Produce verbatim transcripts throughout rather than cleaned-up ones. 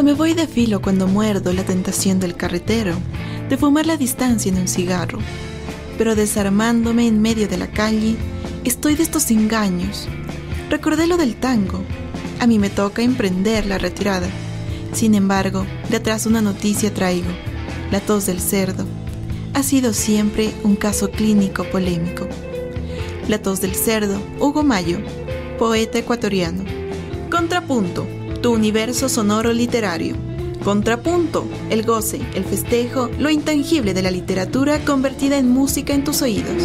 Hasta me voy de filo cuando muerdo la tentación del carretero, de fumar la distancia en un cigarro. Pero desarmándome en medio de la calle, estoy de estos engaños. Recordé lo del tango. A mí me toca emprender la retirada. Sin embargo, de atrás una noticia traigo. La tos del cerdo. Ha sido siempre un caso clínico polémico. La tos del cerdo, Hugo Mayo, poeta ecuatoriano. Contrapunto, tu universo sonoro literario. Contrapunto, el goce, el festejo, lo intangible de la literatura convertida en música en tus oídos.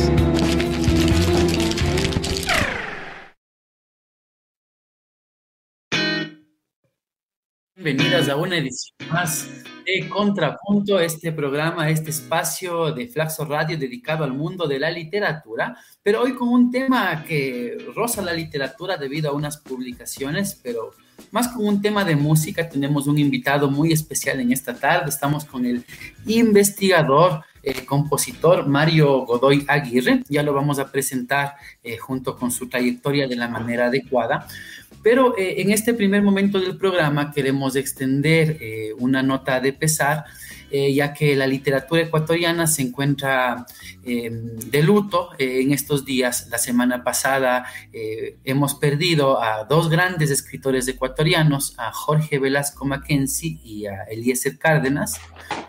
Bienvenidas a una edición más de Contrapunto, este programa, este espacio de Flaxo Radio dedicado al mundo de la literatura, pero hoy con un tema que roza la literatura debido a unas publicaciones, pero más con un tema de música. Tenemos un invitado muy especial en esta tarde. Estamos con el investigador, eh, compositor Mario Godoy Aguirre. Ya lo vamos a presentar eh, junto con su trayectoria de la manera adecuada. Pero eh, en este primer momento del programa queremos extender eh, una nota de pesar, eh, ya que la literatura ecuatoriana se encuentra eh, de luto eh, en estos días. La semana pasada eh, hemos perdido a dos grandes escritores ecuatorianos, a Jorge Velasco Mackenzie y a Eliezer Cárdenas.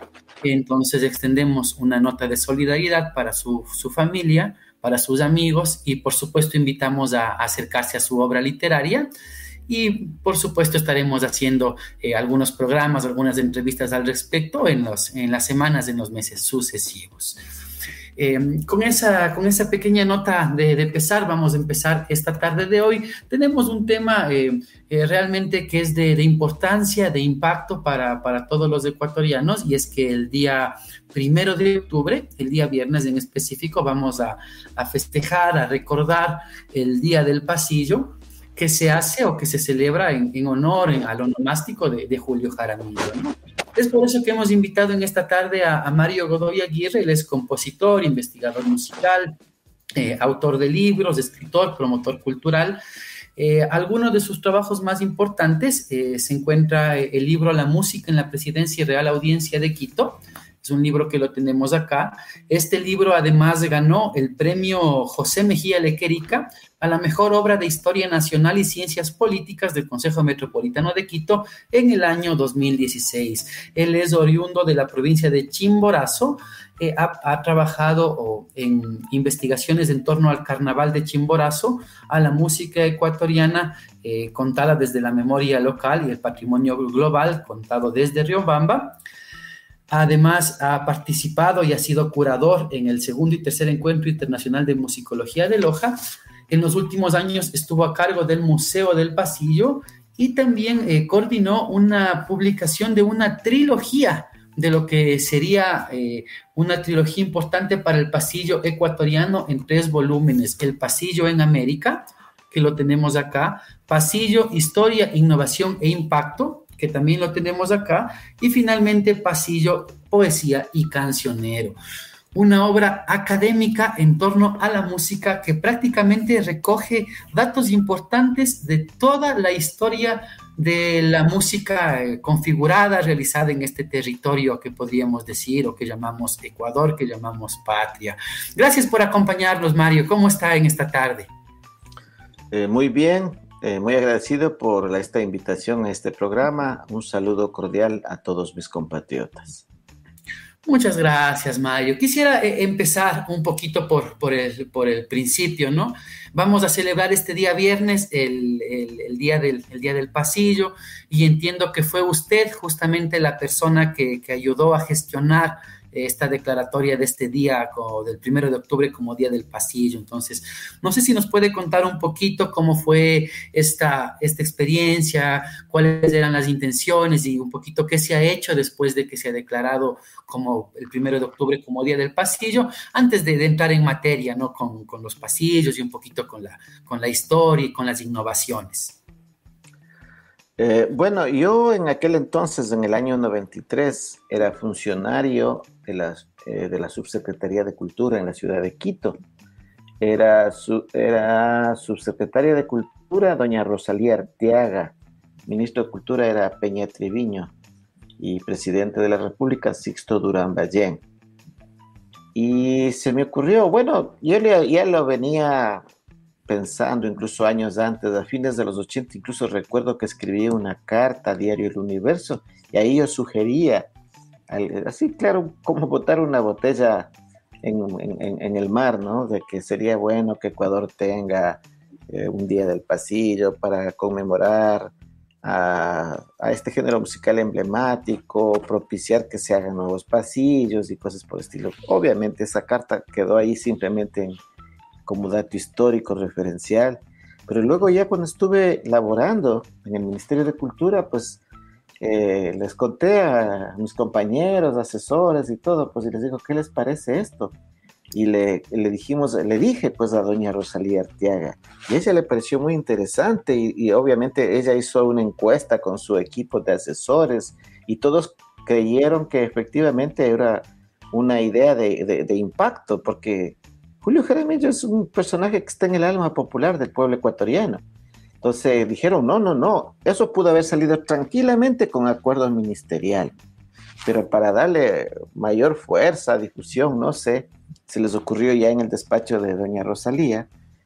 Entonces extendemos una nota de solidaridad para su, su familia, para sus amigos, y por supuesto invitamos a, a acercarse a su obra literaria, y por supuesto estaremos haciendo eh, algunos programas, algunas entrevistas al respecto en, los, en las semanas, en los meses sucesivos. Eh, con, esa, con esa pequeña nota de, de pesar vamos a empezar esta tarde de hoy. Tenemos un tema eh, eh, realmente que es de, de importancia, de impacto para, para todos los ecuatorianos, y es que el día primero de octubre, el día viernes en específico, vamos a, a festejar, a recordar el Día del Pasillo, que se hace o que se celebra en, en honor en, al onomástico de, de Julio Jaramillo, ¿no? Es por eso que hemos invitado en esta tarde a, a Mario Godoy Aguirre. Él es compositor, investigador musical, eh, autor de libros, escritor, promotor cultural. Eh, algunos de sus trabajos más importantes eh, se encuentra el libro La música en la Presidencia y Real Audiencia de Quito. Es un libro que lo tenemos acá. Este libro además ganó el premio José Mejía Lequerica a la mejor obra de Historia Nacional y Ciencias Políticas del Consejo Metropolitano de Quito en el año dos mil dieciséis. Él es oriundo de la provincia de Chimborazo. Eh, ha, ha trabajado oh, en investigaciones en torno al carnaval de Chimborazo, a la música ecuatoriana eh, contada desde la memoria local y el patrimonio global contado desde Riobamba. Además, ha participado y ha sido curador en el segundo y tercer encuentro internacional de musicología de Loja. En los últimos años estuvo a cargo del Museo del Pasillo y también eh, coordinó una publicación de una trilogía, de lo que sería eh, una trilogía importante para el pasillo ecuatoriano en tres volúmenes: El Pasillo en América, que lo tenemos acá; Pasillo, Historia, Innovación e Impacto, que también lo tenemos acá; y finalmente Pasillo, Poesía y Cancionero. Una obra académica en torno a la música que prácticamente recoge datos importantes de toda la historia de la música eh, configurada, realizada en este territorio que podríamos decir, o que llamamos Ecuador, que llamamos patria. Gracias por acompañarnos, Mario. ¿Cómo está en esta tarde? Eh, muy bien. Eh, muy agradecido por la, esta invitación a este programa. Un saludo cordial a todos mis compatriotas. Muchas gracias, Mario. Quisiera eh, empezar un poquito por, por, el, por el principio, ¿no? Vamos a celebrar este día viernes el, el, el, día del, el Día del Pasillo, y entiendo que fue usted justamente la persona que, que ayudó a gestionar esta declaratoria de este día, como del primero de octubre, como Día del Pasillo. Entonces, no sé si nos puede contar un poquito cómo fue esta, esta experiencia, cuáles eran las intenciones y un poquito qué se ha hecho después de que se ha declarado como el primero de octubre como Día del Pasillo, antes de, de entrar en materia, ¿no? Con, con los pasillos y un poquito con la, con la historia y con las innovaciones. Eh, bueno, yo en aquel entonces, en el año noventa y tres, era funcionario de la, eh, de la Subsecretaría de Cultura en la ciudad de Quito. Era, su, era subsecretaria de Cultura doña Rosalía Arteaga. Ministro de Cultura era Peña Triviño. y presidente de la República, Sixto Durán Ballén. Y se me ocurrió, bueno, yo ya lo venía pensando incluso años antes, a fines de los ochenta, incluso recuerdo que escribí una carta a Diario El Universo, y ahí yo sugería, así claro, como botar una botella en, en, en el mar, ¿no? De que sería bueno que Ecuador tenga eh, un día del pasillo para conmemorar a, a este género musical emblemático, propiciar que se hagan nuevos pasillos y cosas por el estilo. Obviamente esa carta quedó ahí simplemente en, como dato histórico referencial, pero luego ya cuando estuve laborando en el Ministerio de Cultura, pues eh, les conté a mis compañeros, asesores y todo, pues y les digo, ¿qué les parece esto? Y le, le dijimos, le dije pues a doña Rosalía Arteaga, y a ella le pareció muy interesante, y, y obviamente ella hizo una encuesta con su equipo de asesores, y todos creyeron que efectivamente era una idea de, de, de impacto, porque Julio Jaramillo es un personaje que está en el alma popular del pueblo ecuatoriano. Entonces dijeron, no, no, no, eso pudo haber salido tranquilamente con acuerdo ministerial, pero para darle mayor fuerza, difusión, no sé, se les ocurrió ya en el despacho de doña Rosalía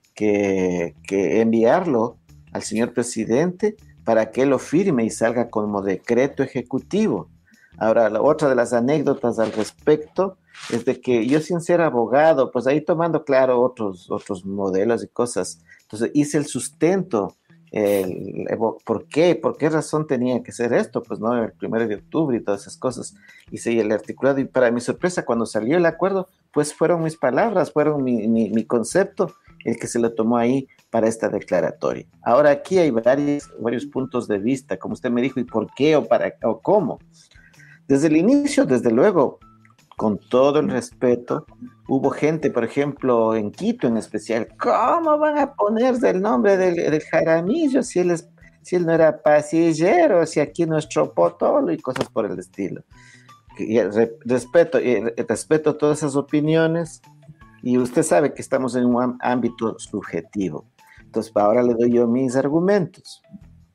que, que enviarlo al señor presidente para que lo firme y salga como decreto ejecutivo. Ahora, la otra de las anécdotas al respecto es de que yo, sin ser abogado, pues ahí tomando claro otros, otros modelos y cosas, entonces hice el sustento. El, el, ¿Por qué? ¿Por qué razón tenía que ser esto? Pues no, el primero de octubre y todas esas cosas. Hice el articulado y para mi sorpresa, cuando salió el acuerdo, pues fueron mis palabras, fueron mi, mi, mi concepto el que se lo tomó ahí para esta declaratoria. Ahora aquí hay varios, varios puntos de vista, como usted me dijo, ¿y por qué o para o cómo? Desde el inicio, desde luego, con todo el respeto, hubo gente, por ejemplo, en Quito en especial, ¿cómo van a ponerse el nombre del, del Jaramillo si él, es, si él no era pasillero, si aquí nuestro potolo y cosas por el estilo? Y re, respeto, y respeto todas esas opiniones, y usted sabe que estamos en un ámbito subjetivo. Entonces, ahora le doy yo mis argumentos.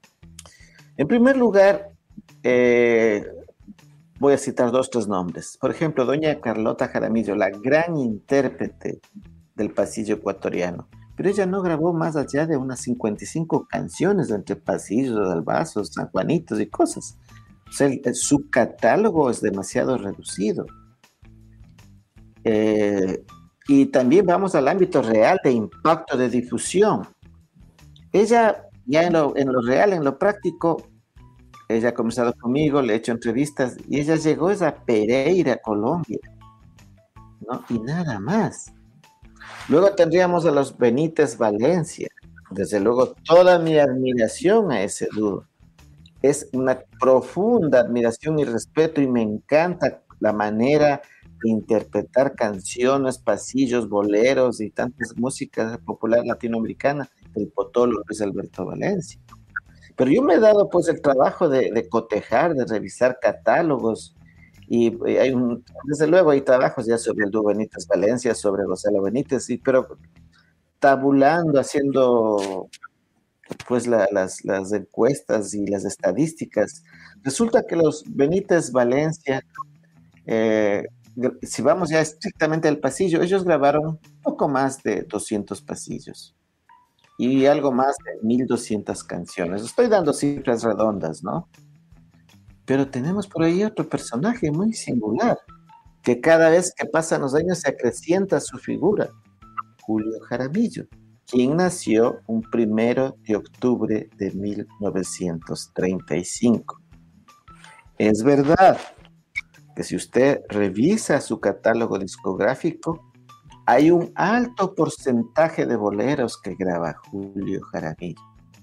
En primer lugar, eh, voy a citar dos, tres nombres. Por ejemplo, doña Carlota Jaramillo, la gran intérprete del pasillo ecuatoriano. Pero ella no grabó más allá de unas cincuenta y cinco canciones entre pasillos, albazos, San Juanitos y cosas. O sea, el, el, su catálogo es demasiado reducido. Eh, y también vamos al ámbito real de impacto de difusión. Ella, ya en lo, en lo real, en lo práctico, ella ha comenzado conmigo, le he hecho entrevistas, y ella llegó a Pereira, Colombia, ¿no? Y nada más. Luego tendríamos a los Benítez Valencia. Desde luego, toda mi admiración a ese dúo. Es una profunda admiración y respeto, y me encanta la manera de interpretar canciones, pasillos, boleros y tantas músicas popular latinoamericana del potolo Luis Alberto Valencia. Pero yo me he dado pues el trabajo de, de cotejar, de revisar catálogos, y, y hay un, desde luego hay trabajos ya sobre el dúo Benítez Valencia, sobre Gonzalo Benítez, y, pero tabulando, haciendo pues la, las, las encuestas y las estadísticas, resulta que los Benítez Valencia, eh, si vamos ya estrictamente al pasillo, ellos grabaron poco más de doscientos pasillos y algo más de mil doscientas canciones. Estoy dando cifras redondas, ¿no? Pero tenemos por ahí otro personaje muy singular, que cada vez que pasan los años se acrecienta su figura, Julio Jaramillo, quien nació un primero de octubre de mil novecientos treinta y cinco. Es verdad que si usted revisa su catálogo discográfico, hay un alto porcentaje de boleros que graba Julio Jaramillo.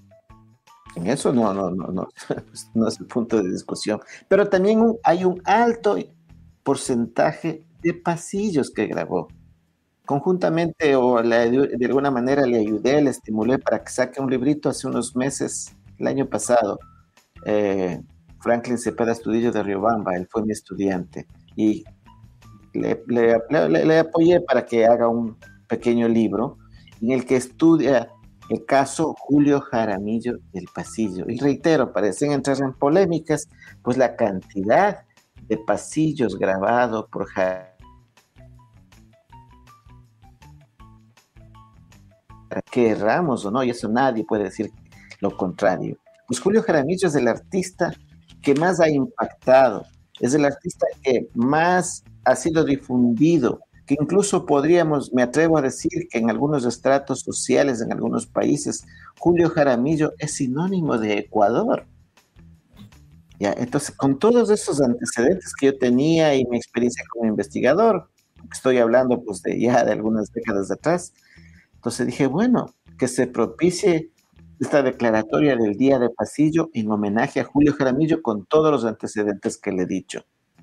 En eso no, no, no, no, no es el punto de discusión. Pero también un, hay un alto porcentaje de pasillos que grabó. Conjuntamente, o le, de alguna manera le ayudé, le estimulé para que saque un librito hace unos meses, el año pasado. Eh, Franklin Cepeda Estudillo de Riobamba, él fue mi estudiante. Y Le, le, le, le apoyé para que haga un pequeño libro en el que estudia el caso Julio Jaramillo del Pasillo. Y reitero, parecen entrar en polémicas, pues la cantidad de pasillos grabados por Jaramillo, querramos o no, y eso nadie puede decir lo contrario. Pues Julio Jaramillo es el artista que más ha impactado, es el artista que más ha sido difundido, que incluso podríamos, me atrevo a decir que en algunos estratos sociales, en algunos países, Julio Jaramillo es sinónimo de Ecuador. ¿Ya? Entonces, con todos esos antecedentes que yo tenía y mi experiencia como investigador, estoy hablando pues de ya de algunas décadas atrás, entonces dije, bueno, que se propicie esta declaratoria del Día de Pasillo en homenaje a Julio Jaramillo con todos los antecedentes que le he dicho.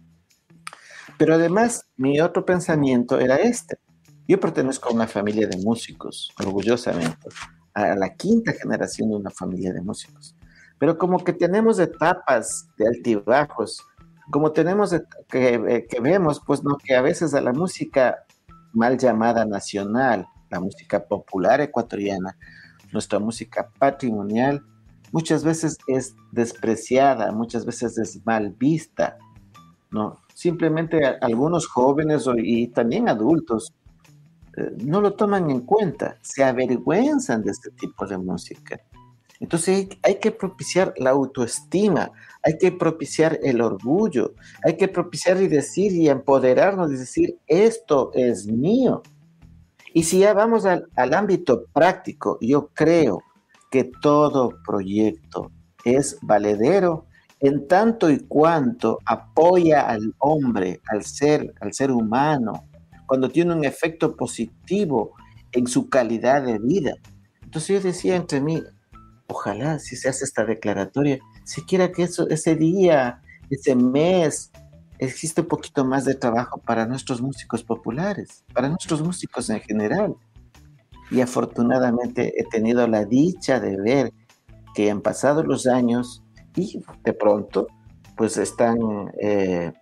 Pero además, mi otro pensamiento era este. Yo pertenezco a una familia de músicos, orgullosamente, a la quinta generación de una familia de músicos. Pero como que tenemos etapas de altibajos, como tenemos que, que vemos, pues no, que a veces a la música mal llamada nacional, la música popular ecuatoriana, nuestra música patrimonial, muchas veces es despreciada, muchas veces es mal vista, ¿no? Simplemente algunos jóvenes y también adultos eh, no lo toman en cuenta, se avergüenzan de este tipo de música. Entonces hay, hay que propiciar la autoestima, hay que propiciar el orgullo, hay que propiciar y decir y empoderarnos y decir, esto es mío. Y si ya vamos al, al ámbito práctico, yo creo que todo proyecto es valedero en tanto y cuanto apoya al hombre, al ser, al ser humano, cuando tiene un efecto positivo en su calidad de vida. Entonces yo decía entre mí, ojalá si se hace esta declaratoria, siquiera que eso, ese día, ese mes, existe un poquito más de trabajo para nuestros músicos populares, para nuestros músicos en general. Y afortunadamente he tenido la dicha de ver que han pasado los años y de pronto pues están, eh,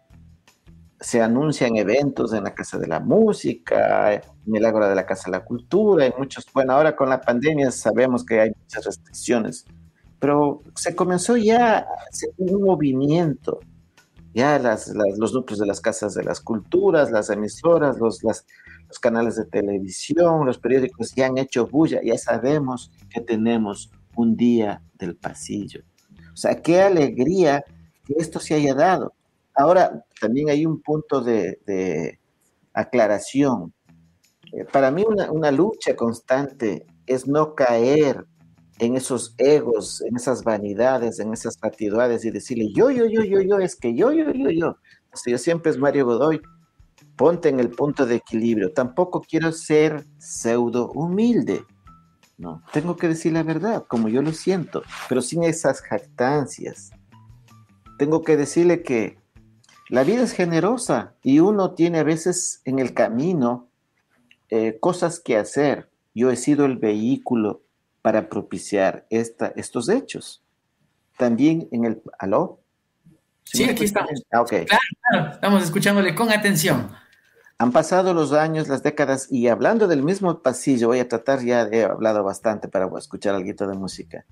se anuncian eventos en la Casa de la Música, en el Ágora de la Casa de la Cultura, y muchos, bueno, ahora con la pandemia sabemos que hay muchas restricciones, pero se comenzó ya un movimiento. Ya las, las, los núcleos de las casas de las culturas, las emisoras, los, las, los canales de televisión, los periódicos ya han hecho bulla, ya sabemos que tenemos un día del pasillo. O sea, qué alegría que esto se haya dado. Ahora, también hay un punto de, de aclaración. Eh, para mí una, una lucha constante es no caer en esos egos, en esas vanidades, en esas fatidades y decirle yo, yo, yo, yo, yo, es que yo, yo, yo, yo. O sea, yo siempre es Mario Godoy, ponte en el punto de equilibrio. Tampoco quiero ser pseudo humilde, no. Tengo que decir la verdad, como yo lo siento, pero sin esas jactancias. Tengo que decirle que la vida es generosa y uno tiene a veces en el camino eh, cosas que hacer. Yo he sido el vehículo para propiciar esta, estos hechos. También en el... ¿Aló? Sí, aquí estamos. Ah, okay. Claro, claro, estamos escuchándole con atención. Han pasado los años, las décadas, y hablando del mismo pasillo, voy a tratar, ya he hablado bastante para escuchar algo de música.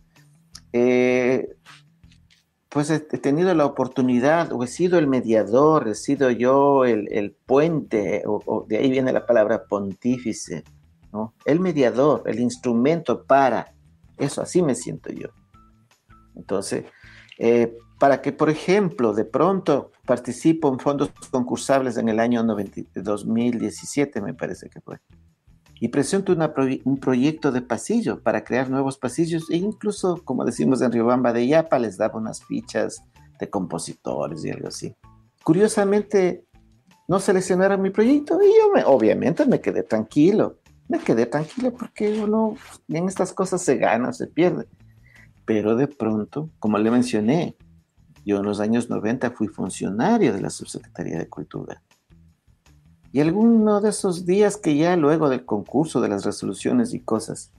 Eh, pues he tenido la oportunidad, o he sido el mediador, he sido yo el, el puente, o, o de ahí viene la palabra pontífice, ¿no? El mediador, el instrumento para eso, así me siento yo. Entonces, eh, para que, por ejemplo, de pronto participo en fondos concursables en el año noventa, dos mil diecisiete, me parece que fue, y presento una pro, un proyecto de pasillo para crear nuevos pasillos, e incluso, como decimos en Riobamba de Yapa, les daba unas fichas de compositores y algo así. Curiosamente, no seleccionaron mi proyecto y yo, me, obviamente, me quedé tranquilo. Me quedé tranquilo porque uno en estas cosas se gana o se pierde. Pero de pronto, como le mencioné, yo en los años noventa fui funcionario de la Subsecretaría de Cultura. Y alguno de esos días que ya luego del concurso, de las resoluciones y cosas,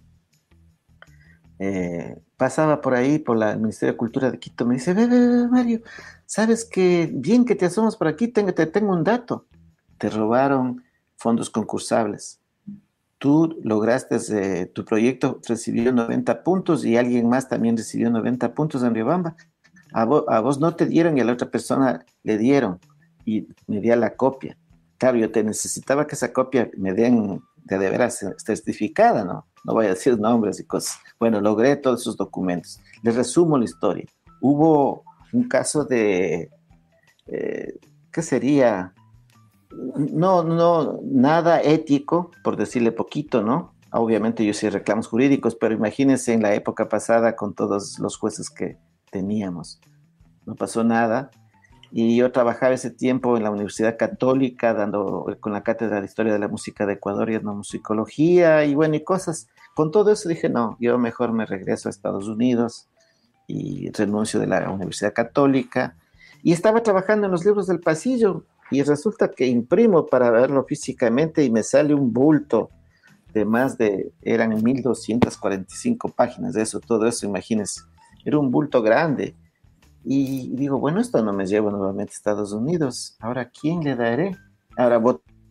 eh, pasaba por ahí, por la, el Ministerio de Cultura de Quito, me dice, ve, ve, ve, Mario, ¿sabes que bien que te asomas por aquí? Tengo, te tengo un dato. Te robaron fondos concursables. tú lograste, eh, tu proyecto recibió noventa puntos y alguien más también recibió noventa puntos en Riobamba. A vos, a vos no te dieron y a la otra persona le dieron y me di la copia. Claro, yo te necesitaba que esa copia me den de, de veras certificada, ¿no? No voy a decir nombres y cosas. Bueno, logré todos esos documentos. Les resumo la historia. Hubo un caso de, eh, ¿qué sería? No, no, nada ético, por decirle poquito, ¿no? Obviamente yo sí reclamos jurídicos, pero imagínense en la época pasada con todos los jueces que teníamos. No pasó nada. Y yo trabajaba ese tiempo en la Universidad Católica, dando con la Cátedra de Historia de la Música de Ecuador y Etnomusicología, y bueno, y cosas. Con todo eso dije, no, yo mejor me regreso a Estados Unidos y renuncio de la Universidad Católica. Y estaba trabajando en los libros del pasillo, y resulta que imprimo para verlo físicamente y me sale un bulto de más de, eran mil doscientas cuarenta y cinco páginas de eso, todo eso, imagínense. Era un bulto grande. Y digo, bueno, esto no me llevo nuevamente a Estados Unidos. Ahora, ¿a quién le daré? Ahora,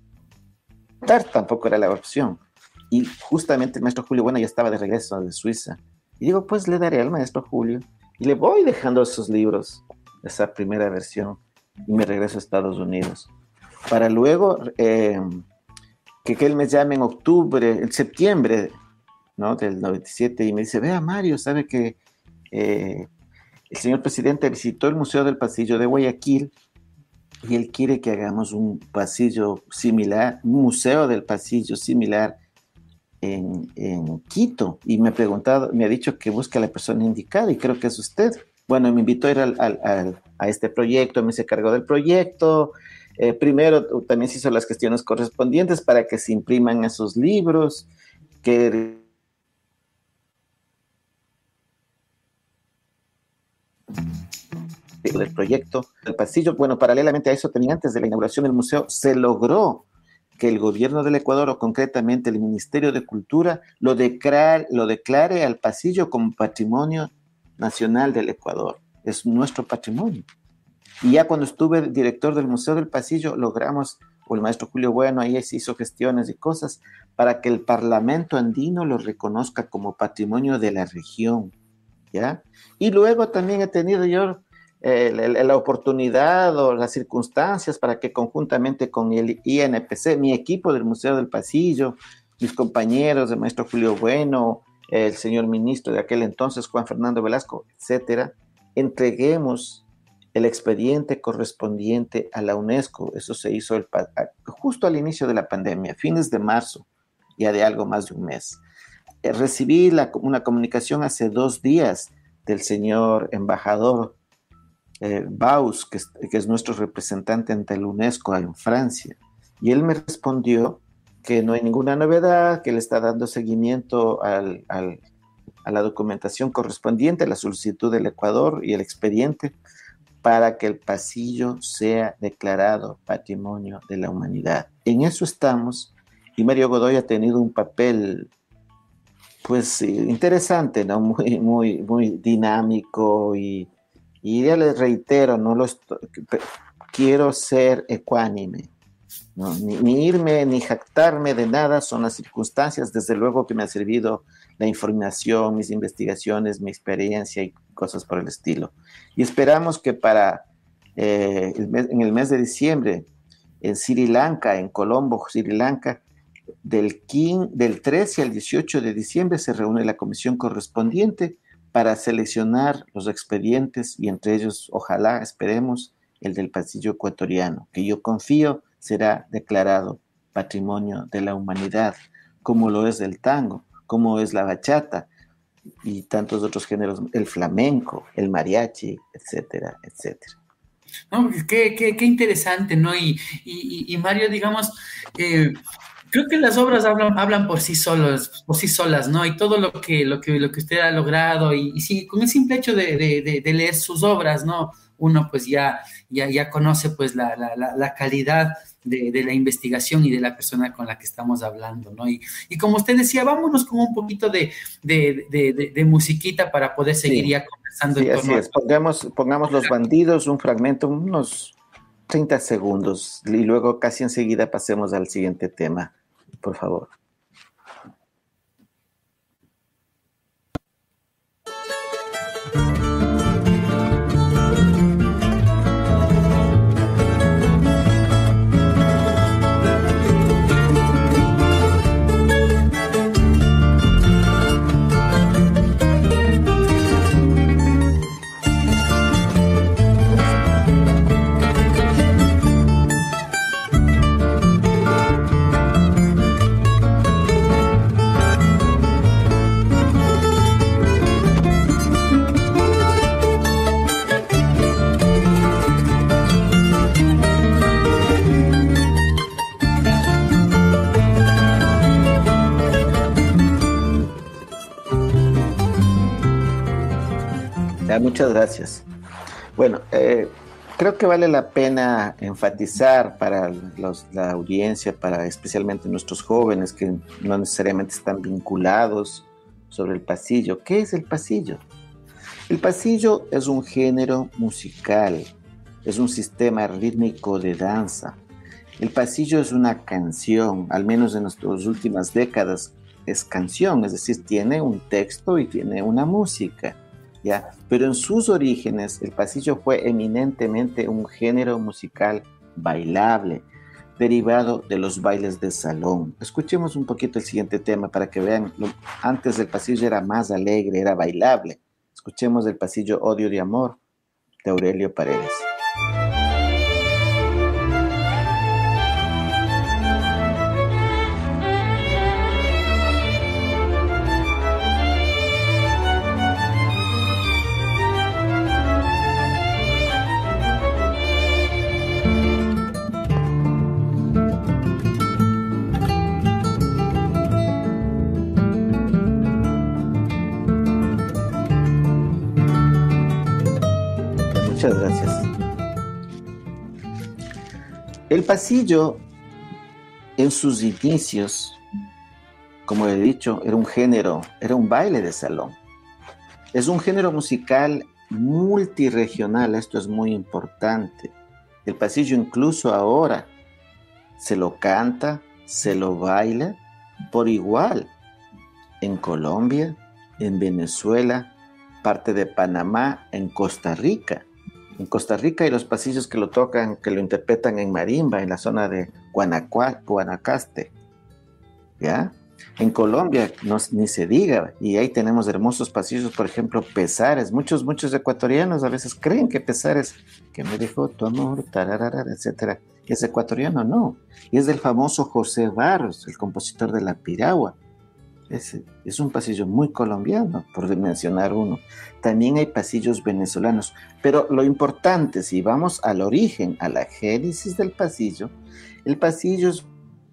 votar tampoco era la opción. Y justamente el maestro Julio Bueno ya estaba de regreso de Suiza. Y digo, pues le daré al maestro Julio. Y le voy dejando esos libros, esa primera versión, y me regreso a Estados Unidos. Para luego eh, que, que él me llame en octubre, en septiembre, ¿no? Del noventa y siete, y me dice, vea Mario, ¿sabe que eh, el señor presidente visitó el Museo del Pasillo de Guayaquil y él quiere que hagamos un pasillo similar, un museo del pasillo similar en, en Quito? Y me ha preguntado, me ha dicho que busca a la persona indicada y creo que es usted. Bueno, me invitó a ir al, al, al, a este proyecto, me se cargó del proyecto. Eh, primero también se hizo las gestiones correspondientes para que se impriman esos libros, que del proyecto del pasillo. Bueno, paralelamente a eso, tenía antes de la inauguración del museo, se logró que el gobierno del Ecuador, o concretamente el Ministerio de Cultura, lo declare, lo declare al pasillo como patrimonio nacional del Ecuador. Es nuestro patrimonio. Y ya cuando estuve director del Museo del Pasillo, logramos, o el maestro Julio Bueno ahí se hizo gestiones y cosas para que el Parlamento andino lo reconozca como patrimonio de la región, ¿ya? Y luego también he tenido yo eh, la, la oportunidad o las circunstancias para que conjuntamente con el I N P C, mi equipo del Museo del Pasillo, mis compañeros, el maestro Julio Bueno, el señor ministro de aquel entonces, Juan Fernando Velasco, etcétera, entreguemos el expediente correspondiente a la UNESCO. Eso se hizo el, justo al inicio de la pandemia, fines de marzo, ya de algo más de un mes. Eh, recibí la, una comunicación hace dos días del señor embajador eh, Baus, que es, que es nuestro representante ante la UNESCO en Francia, y él me respondió que no hay ninguna novedad, que le está dando seguimiento al, al, a la documentación correspondiente, a la solicitud del Ecuador y el expediente, para que el pasillo sea declarado Patrimonio de la Humanidad. En eso estamos, y Mario Godoy ha tenido un papel, pues, interesante, ¿no? Muy, muy, muy dinámico, y, y ya les reitero, no lo estoy, quiero ser ecuánime, ¿no? Ni, ni irme, ni jactarme de nada, son las circunstancias, desde luego que me ha servido la información, mis investigaciones, mi experiencia y cosas por el estilo. Y esperamos que para eh, el mes, en el mes de diciembre, en Sri Lanka, en Colombo, Sri Lanka, del, quince, del trece al dieciocho de diciembre se reúne la comisión correspondiente para seleccionar los expedientes, y entre ellos, ojalá, esperemos, el del pasillo ecuatoriano, que yo confío será declarado Patrimonio de la Humanidad, como lo es el tango, como es la bachata y tantos otros géneros, el flamenco, el mariachi, etcétera, etcétera. No, qué, qué, qué interesante, ¿no? Y, y, y Mario, digamos, eh, creo que las obras hablan, hablan por sí solos, por sí solas, ¿no? Y todo lo que, lo que, lo que usted ha logrado, y, y sí, con el simple hecho de, de, de, de leer sus obras, ¿no? Uno pues ya, ya, ya conoce pues la, la, la calidad de, de la investigación y de la persona con la que estamos hablando, ¿no? Y, y como usted decía, vámonos con un poquito de, de, de, de, de musiquita para poder seguir sí, ya conversando. Sí, en torno así es. Pongamos, pongamos Los Bandidos, un fragmento, unos treinta segundos, y luego casi enseguida pasemos al siguiente tema, por favor. Ya, muchas gracias. Bueno, eh, creo que vale la pena enfatizar para los, la audiencia, para especialmente nuestros jóvenes que no necesariamente están vinculados sobre el pasillo. ¿Qué es el pasillo? El pasillo es un género musical, es un sistema rítmico de danza. El pasillo es una canción, al menos en nuestras últimas décadas es canción, es decir, tiene un texto y tiene una música. ¿Ya? Pero en sus orígenes el pasillo fue eminentemente un género musical bailable, derivado de los bailes de salón. Escuchemos un poquito el siguiente tema para que vean, lo, antes el pasillo era más alegre, era bailable. Escuchemos el pasillo Odio de Amor de Aurelio Paredes. Muchas gracias. El pasillo, en sus inicios, como he dicho, era un género, era un baile de salón. Es un género musical multirregional, esto es muy importante. El pasillo incluso ahora se lo canta, se lo baila por igual en Colombia, en Venezuela, parte de Panamá, en Costa Rica. En Costa Rica hay los pasillos que lo tocan, que lo interpretan en marimba, en la zona de Guanacua, Guanacaste, ¿ya? En Colombia no, ni se diga, y ahí tenemos hermosos pasillos, por ejemplo, Pesares. Muchos, muchos ecuatorianos a veces creen que Pesares, que me dejó tu amor, tararara, etcétera, es ecuatoriano, no. Y es del famoso José Barros, el compositor de La Piragua. Es, es un pasillo muy colombiano, por mencionar uno. También hay pasillos venezolanos, pero lo importante, si vamos al origen, a la génesis del pasillo, el pasillo es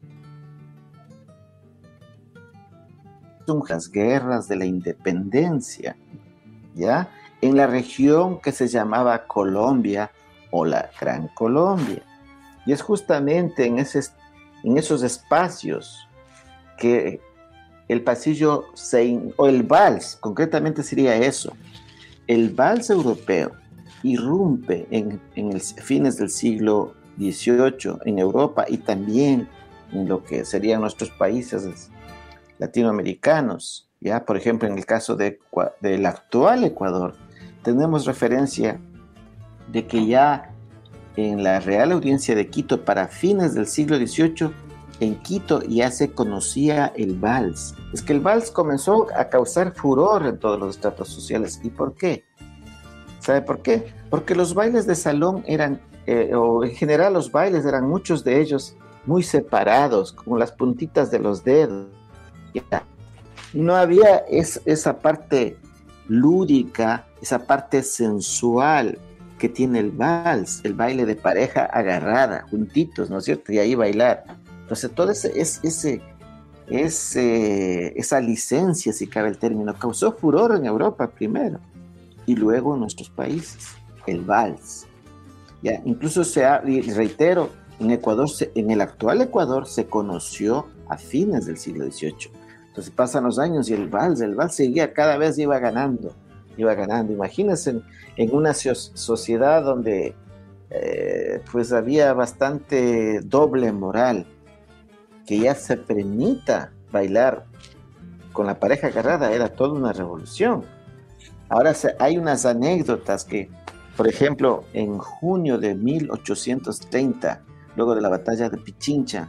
las guerras de la independencia, ¿ya? En la región que se llamaba Colombia o la Gran Colombia. Y es justamente en, ese, en esos espacios que el pasillo, se, o el vals, concretamente sería eso, el vals europeo irrumpe en, en el fines del siglo dieciocho en Europa y también en lo que serían nuestros países latinoamericanos, ya por ejemplo en el caso de, del actual Ecuador, tenemos referencia de que ya en la Real Audiencia de Quito para fines del siglo dieciocho en Quito ya se conocía el vals. Es que el vals comenzó a causar furor en todos los estratos sociales. ¿Y por qué? ¿Sabe por qué? Porque los bailes de salón eran, eh, o en general los bailes eran muchos de ellos muy separados, como las puntitas de los dedos. No había es, esa parte lúdica, esa parte sensual que tiene el vals, el baile de pareja agarrada, juntitos, ¿no es cierto? Y ahí bailar. Entonces, toda ese, ese, ese, esa licencia, si cabe el término, causó furor en Europa primero y luego en nuestros países, el vals. ¿Ya? Incluso, se ha, y reitero, en Ecuador, se, en el actual Ecuador se conoció a fines del siglo dieciocho. Entonces pasan los años y el vals, el vals seguía, cada vez iba ganando, iba ganando. Imagínense en, en una so- sociedad donde eh, pues había bastante doble moral, que ya se permita bailar con la pareja agarrada, era toda una revolución. Ahora se, hay unas anécdotas que, por ejemplo, en junio de mil ochocientos treinta, luego de la batalla de Pichincha,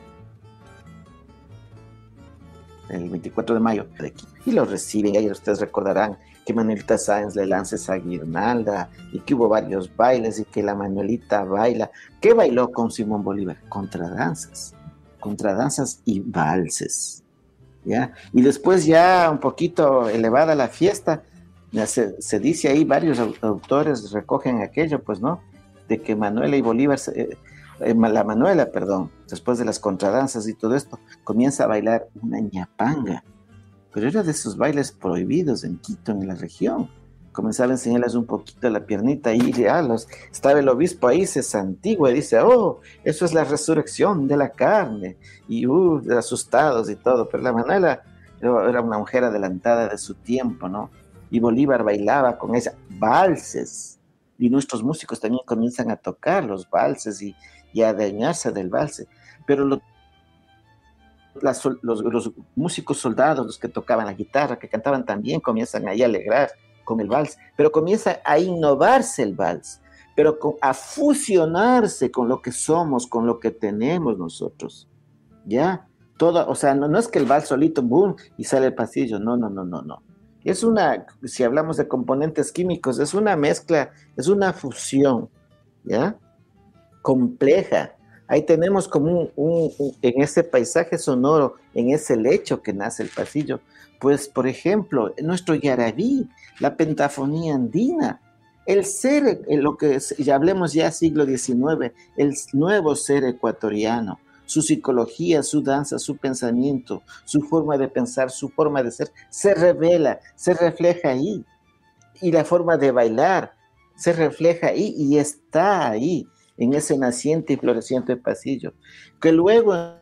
el veinticuatro de mayo, y lo reciben, ahí ustedes recordarán que Manuelita Sáenz le lanza esa guirnalda, y que hubo varios bailes, y que la Manuelita baila. ¿Qué bailó con Simón Bolívar? Contradanzas. contradanzas y valses, ¿ya? Y después ya un poquito elevada la fiesta, ya se, se dice ahí, varios autores recogen aquello, pues, ¿no? De que Manuela y Bolívar, eh, eh, la Manuela, perdón, después de las contradanzas y todo esto, comienza a bailar una ñapanga, pero era de esos bailes prohibidos en Quito, en la región. comenzaba a enseñarles un poquito la piernita y ya los, estaba el obispo ahí, se santigua y dice, oh, eso es la resurrección de la carne, y uh, asustados y todo, pero la Manuela era una mujer adelantada de su tiempo, ¿no? Y Bolívar bailaba con ella, valses, y nuestros músicos también comienzan a tocar los valses y, y a adueñarse del valse, pero lo, las, los, los músicos soldados, los que tocaban la guitarra, que cantaban también, comienzan ahí a alegrar con el vals, pero comienza a innovarse el vals, pero con, a fusionarse con lo que somos, con lo que tenemos nosotros, ¿ya? Todo, o sea, no, no es que el vals solito, boom, y sale el pasillo, no, no, no, no, no. Es una, si hablamos de componentes químicos, es una mezcla, es una fusión, ¿ya? Compleja. Ahí tenemos como un, un, un, en ese paisaje sonoro, en ese lecho que nace el pasillo, pues, por ejemplo, nuestro yarabí, la pentafonía andina, el ser, lo que ya hablemos ya siglo diecinueve, el nuevo ser ecuatoriano, su psicología, su danza, su pensamiento, su forma de pensar, su forma de ser, se revela, se refleja ahí. Y la forma de bailar se refleja ahí y está ahí, en ese naciente y floreciente pasillo, que luego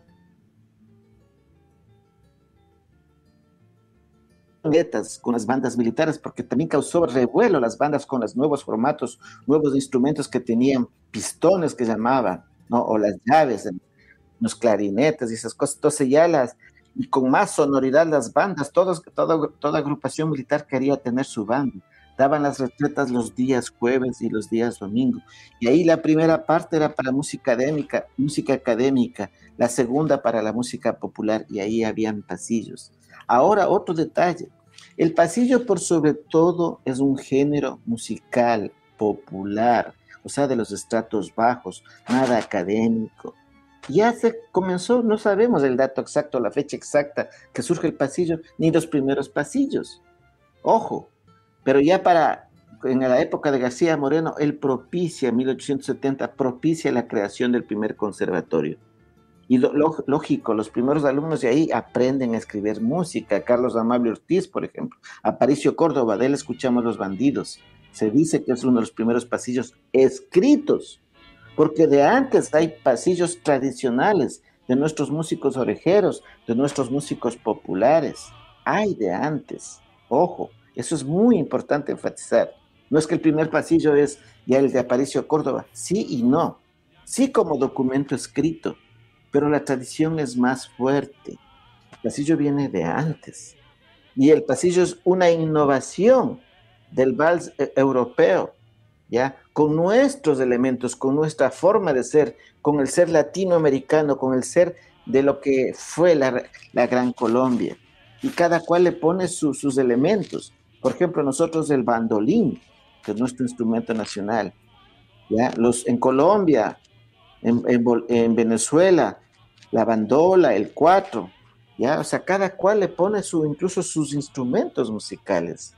con las bandas militares, porque también causó revuelo las bandas con los nuevos formatos, nuevos instrumentos que tenían pistones que llamaban, ¿no? O las llaves, los clarinetes y esas cosas. Entonces ya las, y con más sonoridad las bandas, todos, toda, toda agrupación militar quería tener su banda. Daban las retretas los días jueves y los días domingo. Y ahí la primera parte era para música académica, música académica, la segunda para la música popular, y ahí habían pasillos. Ahora, otro detalle, el pasillo por sobre todo es un género musical popular, o sea, de los estratos bajos, nada académico. Ya se comenzó, no sabemos el dato exacto, la fecha exacta que surge el pasillo, ni los primeros pasillos. Ojo, pero ya para, en la época de García Moreno, él propicia, en mil ochocientos setenta, propicia la creación del primer conservatorio. Y lo, lo, lógico, los primeros alumnos de ahí aprenden a escribir música. Carlos Amable Ortiz, por ejemplo. Aparicio Córdoba, de él escuchamos Los Bandidos. Se dice que es uno de los primeros pasillos escritos, porque de antes hay pasillos tradicionales de nuestros músicos orejeros, de nuestros músicos populares. Hay de antes, ojo, eso es muy importante enfatizar. No es que el primer pasillo es ya el de Aparicio Córdoba, sí y no. Sí como documento escrito, pero la tradición es más fuerte. El pasillo viene de antes. Y el pasillo es una innovación del vals europeo, ¿ya? Con nuestros elementos, con nuestra forma de ser, con el ser latinoamericano, con el ser de lo que fue la, la Gran Colombia. Y cada cual le pone su, sus elementos. Por ejemplo, nosotros el bandolín, que es nuestro instrumento nacional, ¿ya? Los, en Colombia, en, en, en Venezuela, la bandola, el cuatro, ¿ya? O sea, cada cual le pone su, incluso sus instrumentos musicales.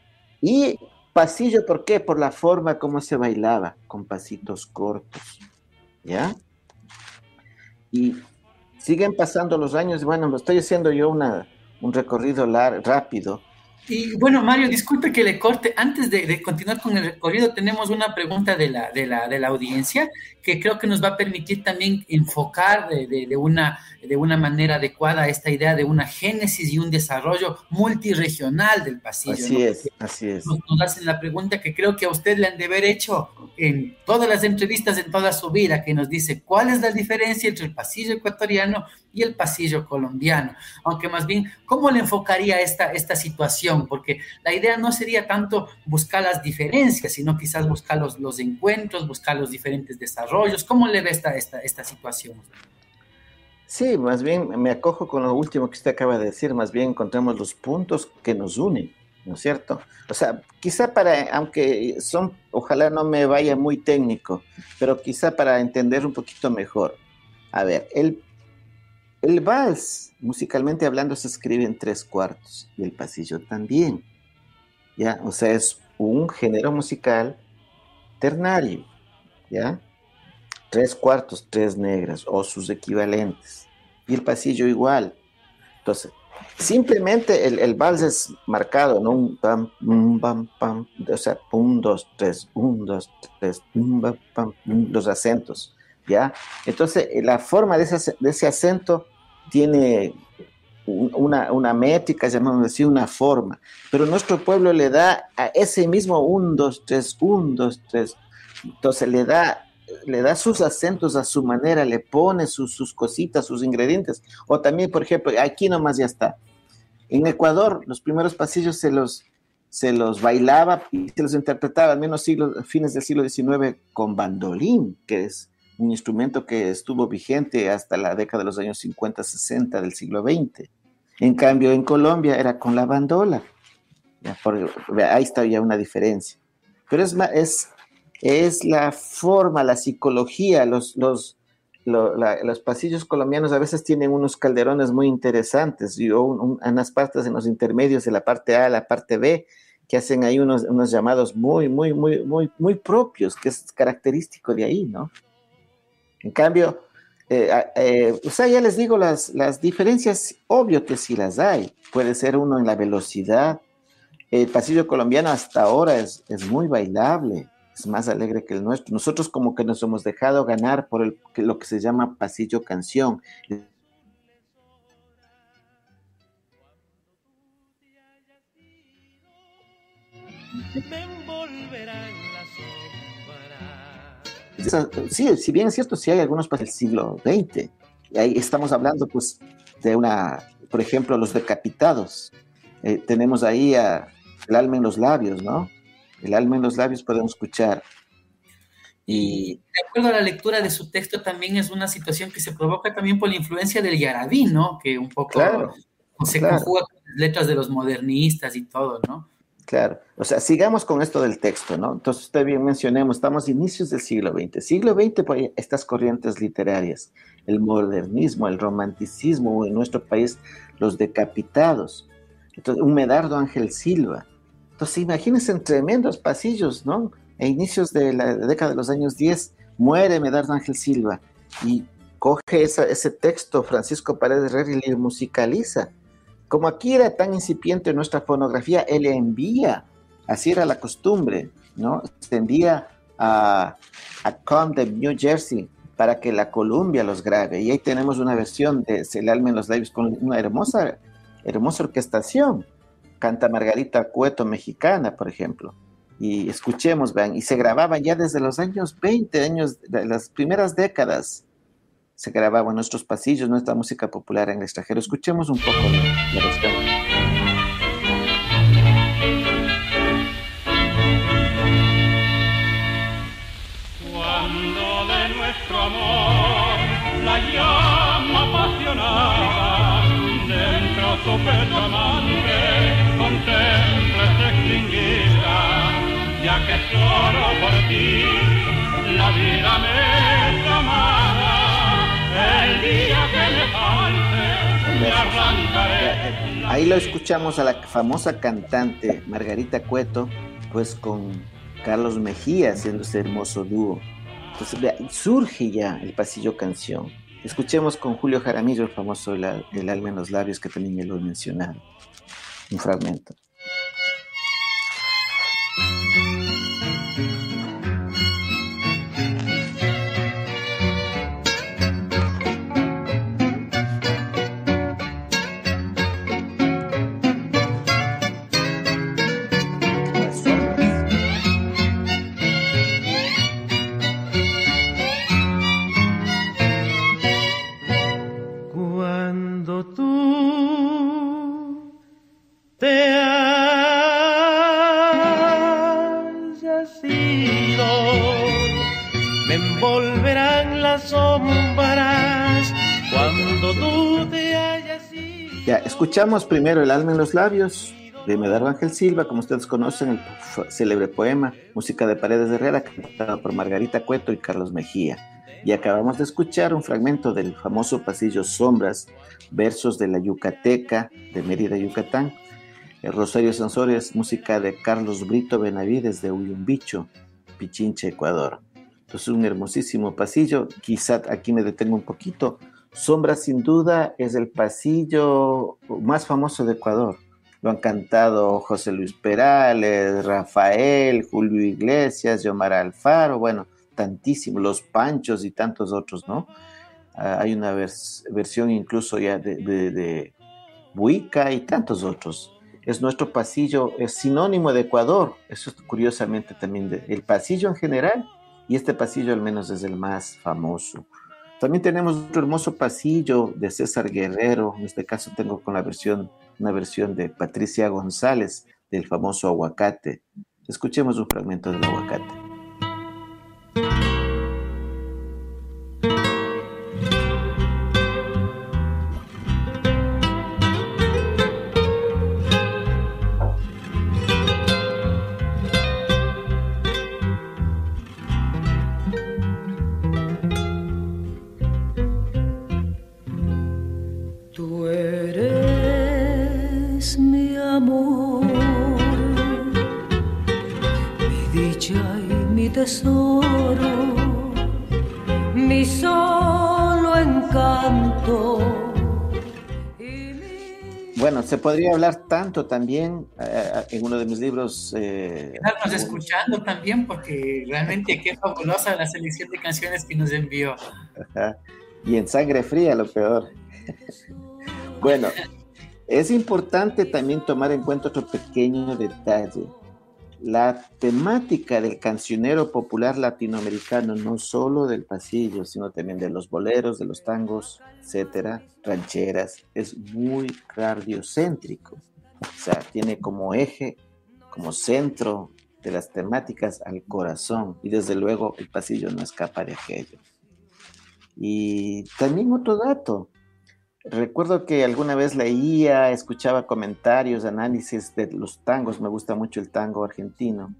Y pasillo, ¿por qué? Por la forma como se bailaba, con pasitos cortos, ¿ya? Y siguen pasando los años, bueno, estoy haciendo yo una, un recorrido largo, rápido. Y bueno, Mario, disculpe que le corte. Antes de, de continuar con el recorrido, tenemos una pregunta de la, de, la, de la audiencia que creo que nos va a permitir también enfocar de, de, de, una, de una manera adecuada esta idea de una génesis y un desarrollo multirregional del pasillo. Así ¿no? es, así es. Nos, nos hacen la pregunta que creo que a usted le han de haber hecho en todas las entrevistas, en toda su vida, que nos dice cuál es la diferencia entre el pasillo ecuatoriano y el pasillo colombiano, aunque más bien, ¿cómo le enfocaría esta, esta situación? Porque la idea no sería tanto buscar las diferencias, sino quizás buscar los, los encuentros, buscar los diferentes desarrollos. ¿Cómo le ve esta, esta, esta situación? Sí, más bien me acojo con lo último que usted acaba de decir, más bien encontramos los puntos que nos unen, ¿no es cierto? O sea, quizá para, aunque son, ojalá no me vaya muy técnico, pero quizá para entender un poquito mejor. A ver, el El vals, musicalmente hablando, se escribe en tres cuartos y el pasillo también, ¿ya? O sea, es un género musical ternario, ¿ya? Tres cuartos, tres negras o sus equivalentes. Y el pasillo igual. Entonces, simplemente el, el vals es marcado, ¿no? Un pam, un pam, pam, o sea, un, dos, tres, un, dos, tres, un, pam, pam, un, los acentos, ¿ya? Entonces, la forma de ese, de ese acento tiene una, una métrica, llamamos así, una forma, pero nuestro pueblo le da a ese mismo un, dos, tres, un, dos, tres, entonces le da, le da sus acentos a su manera, le pone sus, sus cositas, sus ingredientes, o también, por ejemplo, aquí nomás ya está. En Ecuador, los primeros pasillos se los, se los bailaba y se los interpretaba, al menos siglos, fines del siglo diecinueve, con bandolín, que es un instrumento que estuvo vigente hasta la década de los años cincuenta, sesenta del siglo veinte. En cambio, en Colombia era con la bandola. Ya, por, ahí está ya una diferencia. Pero es, es, es la forma, la psicología, los, los, lo, la, los pasillos colombianos a veces tienen unos calderones muy interesantes, y un, un, unas partes en los intermedios de la parte A a la parte B, que hacen ahí unos, unos llamados muy, muy, muy, muy, muy propios, que es característico de ahí, ¿no? En cambio, eh, eh, o sea, ya les digo, las, las diferencias, obvio que sí las hay. Puede ser uno en la velocidad. El pasillo colombiano hasta ahora es, es muy bailable, es más alegre que el nuestro. Nosotros como que nos hemos dejado ganar por el, lo que se llama pasillo canción. Me envolverán las sombras. Sí, si bien es cierto, sí hay algunos para el siglo veinte. Y ahí estamos hablando, pues, de una, por ejemplo, los decapitados. Eh, tenemos ahí a El alma en los labios, ¿no? El alma en los labios podemos escuchar. Y de acuerdo a la lectura de su texto, también es una situación que se provoca también por la influencia del yarabí, ¿no? Que un poco claro, se claro. conjuga con las letras de los modernistas y todo, ¿no? Claro, o sea, sigamos con esto del texto, ¿no? Entonces, usted bien mencionemos, estamos a inicios del siglo veinte. Siglo veinte, pues, estas corrientes literarias, el modernismo, el romanticismo, en nuestro país, los decapitados. Entonces, un Medardo Ángel Silva. Entonces, imagínense en tremendos pasillos, ¿no? A inicios de la década de los años diez, muere Medardo Ángel Silva y coge esa, ese texto Francisco Paredes Herrera y lo musicaliza. Como aquí era tan incipiente nuestra fonografía, él envía, así era la costumbre, ¿no? Se envía a, a Camden, New Jersey, para que la Columbia los grabe. Y ahí tenemos una versión de El alma en los labios con una hermosa, hermosa orquestación. Canta Margarita Cueto, mexicana, por ejemplo. Y escuchemos, vean, y se grababan ya desde los años veinte, años, de las primeras décadas. Se grababa en nuestros pasillos, nuestra música popular en el extranjero. Escuchemos un poco de, de respeto. Cuando de nuestro amor la llama apasionada dentro tu pecho amante contemples extinguida, ya que solo por ti la vida me es amada. El día que me falte, me arrancaré. Ahí lo escuchamos a la famosa cantante Margarita Cueto, pues con Carlos Mejía haciendo ese hermoso dúo. Entonces vea, surge ya el pasillo canción. Escuchemos con Julio Jaramillo el famoso El, el alma en los labios, que también lo he mencionado. Un fragmento. Escuchamos primero El alma en los labios de Medardo Ángel Silva, como ustedes conocen, el célebre poema, música de Paredes Herrera, cantado por Margarita Cueto y Carlos Mejía. Y acabamos de escuchar un fragmento del famoso Pasillo Sombras, versos de la Yucateca de Mérida, Yucatán. El Rosario Sansores, música de Carlos Brito Benavides de Uyumbicho, Pichincha, Ecuador. Entonces, un hermosísimo pasillo. Quizá aquí me detengo un poquito Sombra, sin duda, es el pasillo más famoso de Ecuador. Lo han cantado José Luis Perales, Rafael, Julio Iglesias, Yomar Alfaro, bueno, tantísimos, Los Panchos y tantos otros, ¿no? Uh, hay una vers- versión incluso ya de, de, de Buica y tantos otros. Es nuestro pasillo, es sinónimo de Ecuador, eso es curiosamente también de, el pasillo en general, y este pasillo al menos es el más famoso. También tenemos otro hermoso pasillo de César Guerrero, en este caso tengo con la versión, una versión de Patricia González, del famoso Aguacate. Escuchemos un fragmento del Aguacate. Tesoro, mi solo encanto. Bueno, se podría hablar tanto también eh, en uno de mis libros. Eh, Quedarnos escuchando también, porque realmente qué fabulosa la selección de canciones que nos envió. Ajá. Y en sangre fría, lo peor. Bueno, es importante también tomar en cuenta otro pequeño detalle. La temática del cancionero popular latinoamericano, no solo del pasillo, sino también de los boleros, de los tangos, etcétera, rancheras, es muy cardiocéntrico. O sea, tiene como eje, como centro de las temáticas al corazón, y desde luego el pasillo no escapa de aquello. Y también otro dato. Recuerdo que alguna vez leía, escuchaba comentarios, análisis de los tangos. Me gusta mucho el tango argentino.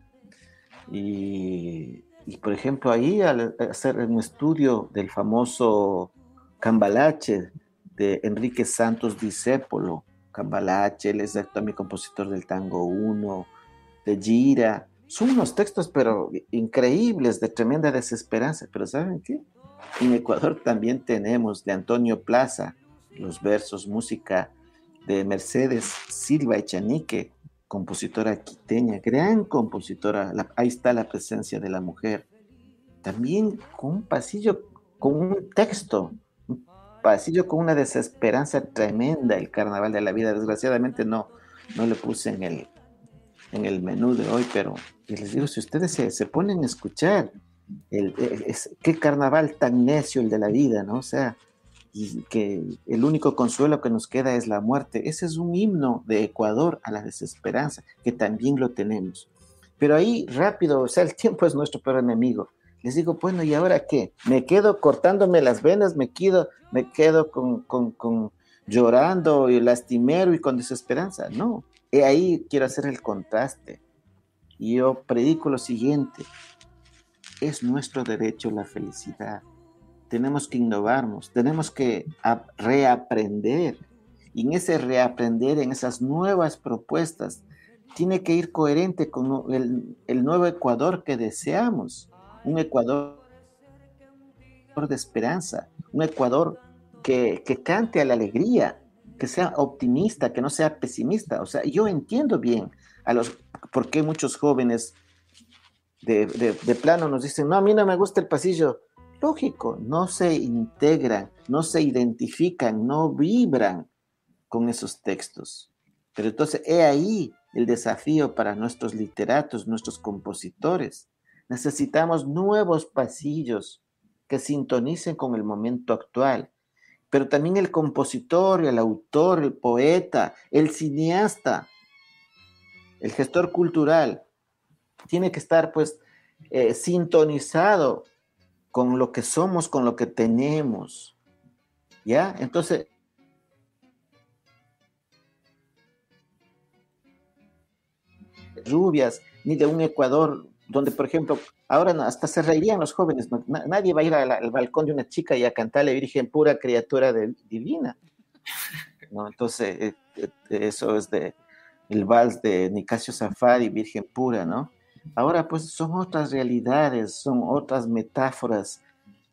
Y, y por ejemplo, ahí al hacer un estudio del famoso Cambalache de Enrique Santos Discépolo, Cambalache, él es también compositor del Tango uno, de Gira. Son unos textos, pero increíbles, de tremenda desesperanza. Pero ¿saben qué? En Ecuador también tenemos de Antonio Plaza los versos, música de Mercedes Silva Echanique, compositora quiteña, gran compositora. La, ahí está la presencia de la mujer. También con un pasillo, con un texto, un pasillo con una desesperanza tremenda, el Carnaval de la Vida. Desgraciadamente no, no le puse en el, en el menú de hoy, pero les digo, si ustedes se, se ponen a escuchar, el, es, qué carnaval tan necio el de la vida, ¿no? O sea, y que el único consuelo que nos queda es la muerte. Ese es un himno de Ecuador a la desesperanza, que también lo tenemos. Pero ahí rápido, o sea, el tiempo es nuestro peor enemigo. Les digo, bueno, ¿y ahora qué? ¿Me quedo cortándome las venas? ¿Me quedo, me quedo con, con, con llorando y lastimero y con desesperanza? No, y ahí quiero hacer el contraste. Y yo predico lo siguiente: es nuestro derecho la felicidad. Tenemos que innovarnos, tenemos que reaprender. Y en ese reaprender, en esas nuevas propuestas, tiene que ir coherente con el, el nuevo Ecuador que deseamos. Un Ecuador de esperanza, un Ecuador que, que cante a la alegría, que sea optimista, que no sea pesimista. O sea, yo entiendo bien a los, por qué muchos jóvenes de, de, de plano nos dicen, no, a mí no me gusta el pasillo. Lógico, no se integran, no se identifican, no vibran con esos textos. Pero entonces, he ahí el desafío para nuestros literatos, nuestros compositores. Necesitamos nuevos pasillos que sintonicen con el momento actual. Pero también el compositor, el autor, el poeta, el cineasta, el gestor cultural, tiene que estar pues eh, sintonizado con lo que somos, con lo que tenemos, ¿ya? Entonces, rubias, ni de un Ecuador donde, por ejemplo, ahora hasta se reirían los jóvenes, ¿no? Nadie va a ir al, al balcón de una chica y a cantarle Virgen pura, criatura de, divina, ¿no? Entonces, eh, eh, eso es de el vals de Nicasio Safari, Virgen pura, ¿no? Ahora, pues, son otras realidades, son otras metáforas,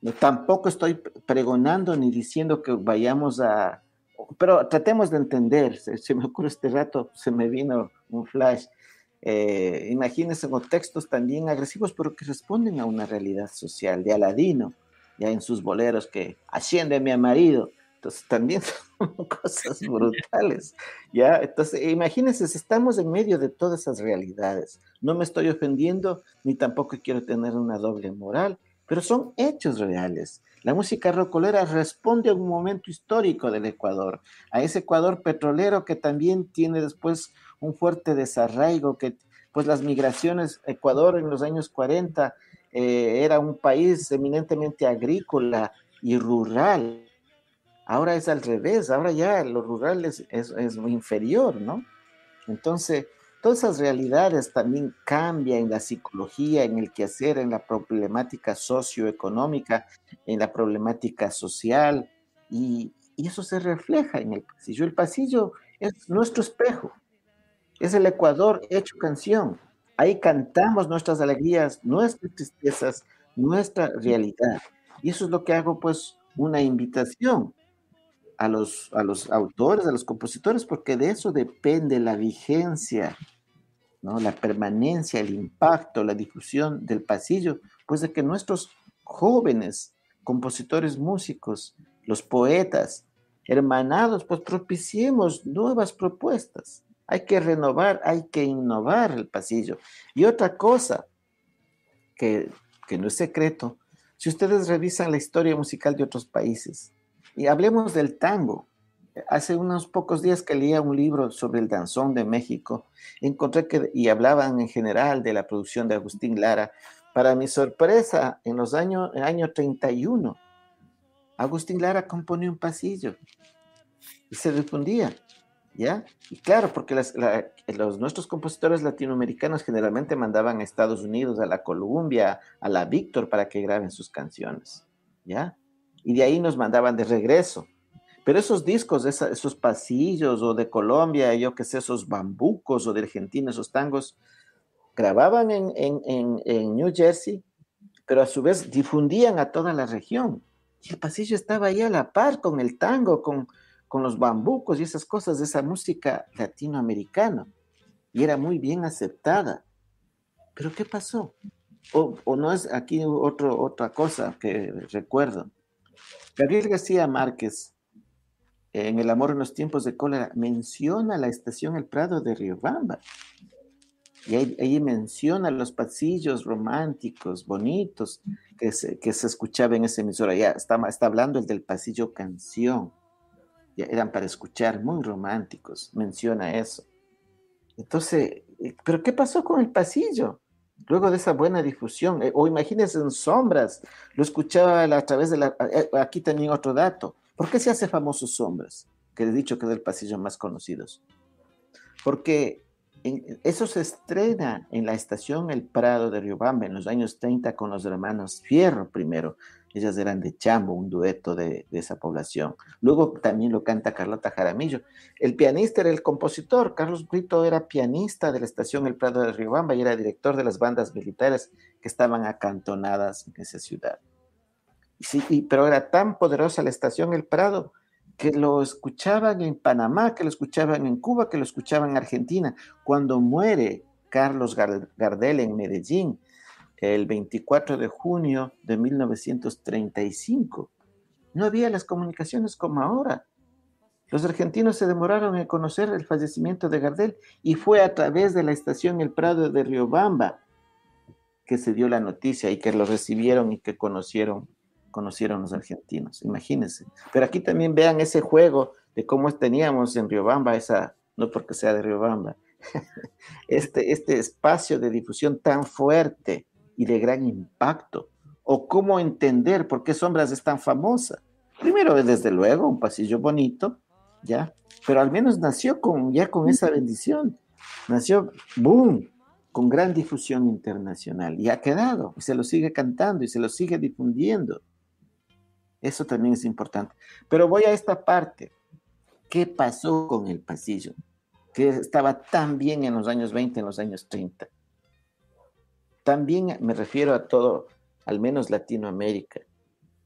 No, tampoco estoy pregonando ni diciendo que vayamos a... Pero tratemos de entender, se, se me ocurre este rato, se me vino un flash. Eh, imagínense contextos también agresivos, pero que responden a una realidad social de Aladino, ya en sus boleros que asciende mi marido. Entonces también son cosas brutales, ¿ya? Entonces imagínense, si estamos en medio de todas esas realidades, no me estoy ofendiendo, ni tampoco quiero tener una doble moral, pero son hechos reales. La música rocolera responde a un momento histórico del Ecuador, a ese Ecuador petrolero que también tiene después un fuerte desarraigo, que pues las migraciones, Ecuador en los años cuarenta eh, era un país eminentemente agrícola y rural. Ahora es al revés, ahora ya lo rural es, es, es inferior, ¿no? Entonces, todas esas realidades también cambian en la psicología, en el quehacer, en la problemática socioeconómica, en la problemática social, y, y eso se refleja en el pasillo. El pasillo es nuestro espejo, es el Ecuador hecho canción. Ahí cantamos nuestras alegrías, nuestras tristezas, nuestra realidad. Y eso es lo que hago, pues, una invitación a los, a los autores, a los compositores, porque de eso depende la vigencia, ¿no? La permanencia, el impacto, la difusión del pasillo, pues de que nuestros jóvenes compositores músicos, los poetas, hermanados, pues propiciemos nuevas propuestas. Hay que renovar, hay que innovar el pasillo. Y otra cosa que, que no es secreto, si ustedes revisan la historia musical de otros países, y hablemos del tango. Hace unos pocos días que leía un libro sobre el danzón de México, encontré que, y hablaban en general de la producción de Agustín Lara. Para mi sorpresa, en los años, el año treinta y uno, Agustín Lara componía un pasillo y se difundía, ¿ya? Y claro, porque las, la, los, nuestros compositores latinoamericanos generalmente mandaban a Estados Unidos, a la Columbia, a la Víctor para que graben sus canciones, ¿ya? Y de ahí nos mandaban de regreso. Pero esos discos, esa, esos pasillos, o de Colombia, yo qué sé, esos bambucos, o de Argentina, esos tangos, grababan en, en, en, en New Jersey, pero a su vez difundían a toda la región. Y el pasillo estaba ahí a la par con el tango, con, con los bambucos y esas cosas de esa música latinoamericana. Y era muy bien aceptada. ¿Pero qué pasó? O, o no es aquí otro, otra cosa que recuerdo. Gabriel García Márquez, en El amor en los tiempos de cólera, menciona la estación El Prado de Riobamba. Y ahí, ahí menciona los pasillos románticos, bonitos, que se, que se escuchaba en esa emisora. Ya está, está hablando el del pasillo canción. Ya eran para escuchar, muy románticos. Menciona eso. Entonces, ¿pero qué pasó con el pasillo? Luego de esa buena difusión, eh, o imagínense en Sombras, lo escuchaba a través de la... Eh, aquí también otro dato. ¿Por qué se hace famoso Sombras? Que he dicho que es el pasillo más conocidos. Porque en, eso se estrena en la estación El Prado de Riobamba en los años treinta con los hermanos Fierro primero. Ellas eran de Chambo, un dueto de, de esa población. Luego también lo canta Carlota Jaramillo. El pianista era el compositor. Carlos Brito era pianista de la estación El Prado de Riobamba y era director de las bandas militares que estaban acantonadas en esa ciudad. Sí, y, pero era tan poderosa la estación El Prado que lo escuchaban en Panamá, que lo escuchaban en Cuba, que lo escuchaban en Argentina. Cuando muere Carlos Gardel en Medellín, el veinticuatro de junio de mil novecientos treinta y cinco, no había las comunicaciones como ahora. Los argentinos se demoraron en conocer el fallecimiento de Gardel y fue a través de la estación El Prado de Riobamba que se dio la noticia y que lo recibieron y que conocieron conocieron los argentinos, imagínense. Pero aquí también vean ese juego de cómo teníamos en Riobamba, esa, no porque sea de Riobamba, este, este espacio de difusión tan fuerte y de gran impacto, o cómo entender por qué Sombras es tan famosa. Primero, desde luego, un pasillo bonito, ¿ya? Pero al menos nació con, ya con esa bendición, nació, boom, con gran difusión internacional, y ha quedado, y se lo sigue cantando, y se lo sigue difundiendo. Eso también es importante. Pero voy a esta parte. ¿Qué pasó con el pasillo? Que estaba tan bien en los años veinte, en los años treinta. También me refiero a todo, al menos Latinoamérica.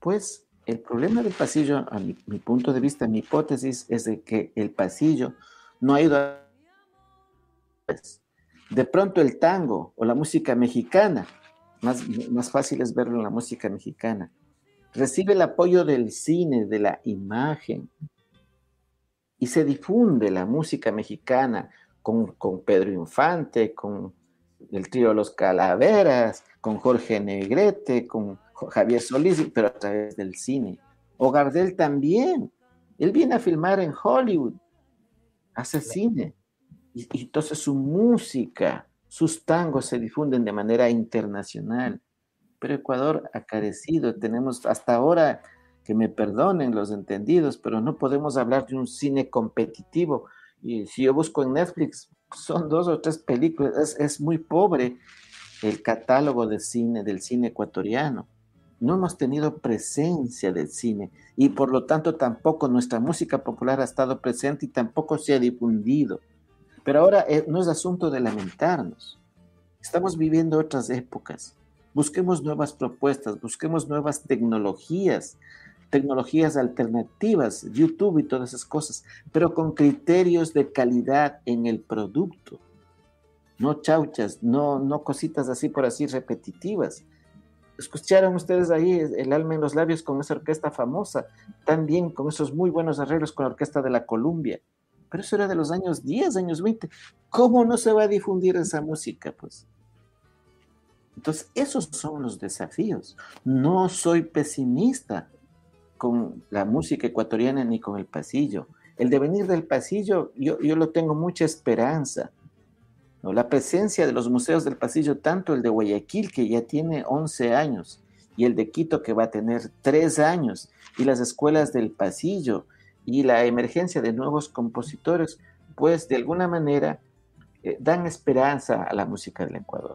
Pues el problema del pasillo, a mi, mi punto de vista, mi hipótesis es de que el pasillo no ha ido a... De pronto el tango o la música mexicana, más, más fácil es verlo en la música mexicana, recibe el apoyo del cine, de la imagen, y se difunde la música mexicana con, con Pedro Infante, con el trío Los Calaveras, con Jorge Negrete, con Javier Solís, pero a través del cine. O Gardel también. Él viene a filmar en Hollywood, hace cine. Y, y entonces su música, sus tangos se difunden de manera internacional. Pero Ecuador ha carecido. Tenemos hasta ahora, que me perdonen los entendidos, pero no podemos hablar de un cine competitivo. Y si yo busco en Netflix, son dos o tres películas. Es, es muy pobre el catálogo de cine, del cine ecuatoriano. No hemos tenido presencia del cine y por lo tanto tampoco nuestra música popular ha estado presente y tampoco se ha difundido. Pero ahora eh, no es asunto de lamentarnos. Estamos viviendo otras épocas. Busquemos nuevas propuestas, busquemos nuevas tecnologías, tecnologías alternativas, YouTube y todas esas cosas, pero con criterios de calidad en el producto. No chauchas, no, no cositas así por así repetitivas. Escucharon ustedes ahí El alma en los labios con esa orquesta famosa, también con esos muy buenos arreglos con la Orquesta de la Columbia. Pero eso era de los años diez, años veinte. ¿Cómo no se va a difundir esa música? Pues entonces, esos son los desafíos. No soy pesimista con la música ecuatoriana ni con el pasillo. El devenir del pasillo, yo, yo lo tengo mucha esperanza, ¿no? La presencia de los museos del pasillo, tanto el de Guayaquil, que ya tiene once años, y el de Quito, que va a tener tres años, y las escuelas del pasillo, y la emergencia de nuevos compositores, pues de alguna manera eh, dan esperanza a la música del Ecuador.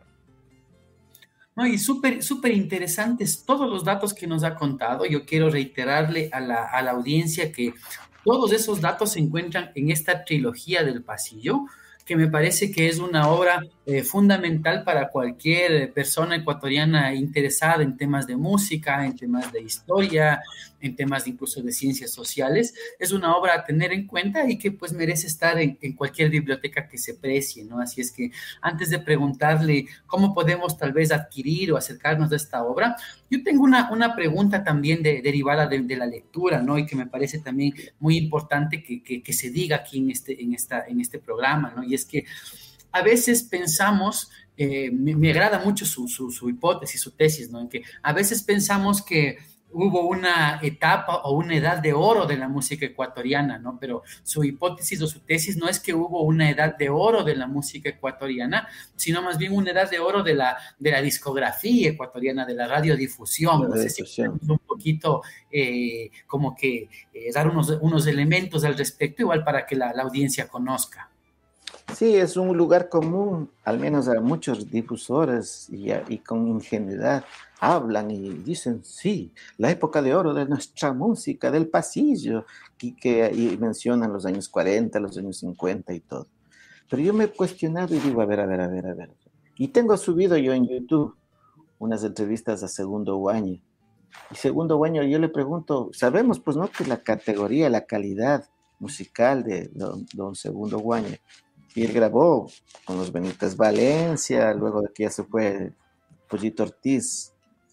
No, y súper, súper interesantes todos los datos que nos ha contado. Yo quiero reiterarle a la, a la audiencia que todos esos datos se encuentran en esta trilogía del pasillo, que me parece que es una obra eh, fundamental para cualquier persona ecuatoriana interesada en temas de música, en temas de historia, en temas de incluso de ciencias sociales. Es una obra a tener en cuenta y que pues merece estar en, en cualquier biblioteca que se precie, ¿no? Así es que antes de preguntarle cómo podemos tal vez adquirir o acercarnos a esta obra, yo tengo una, una pregunta también de, derivada de, de la lectura, ¿no? Y que me parece también muy importante que, que, que se diga aquí en este, en, esta, en este programa, ¿no? Y es que a veces pensamos, eh, me, me agrada mucho su, su, su hipótesis, su tesis, ¿no? En que a veces pensamos que hubo una etapa o una edad de oro de la música ecuatoriana, ¿no? Pero su hipótesis o su tesis no es que hubo una edad de oro de la música ecuatoriana, sino más bien una edad de oro de la, de la discografía ecuatoriana, de la radiodifusión. No sé si podemos un poquito eh, como que eh, dar unos, unos elementos al respecto, igual para que la, la audiencia conozca. Sí, es un lugar común, al menos a muchos difusores y, a, y con ingenuidad hablan y dicen, sí, la época de oro de nuestra música, del pasillo, y, que, y mencionan los años cuarenta, los años cincuenta y todo. Pero yo me he cuestionado y digo, a ver, a ver, a ver, a ver. Y tengo subido yo en YouTube unas entrevistas a Segundo Guaña. Y Segundo Guaña, yo le pregunto, sabemos pues no que la categoría, la calidad musical de don, don Segundo Guaña, y él grabó con los Benítez Valencia, luego de que ya se fue Pollito Ortiz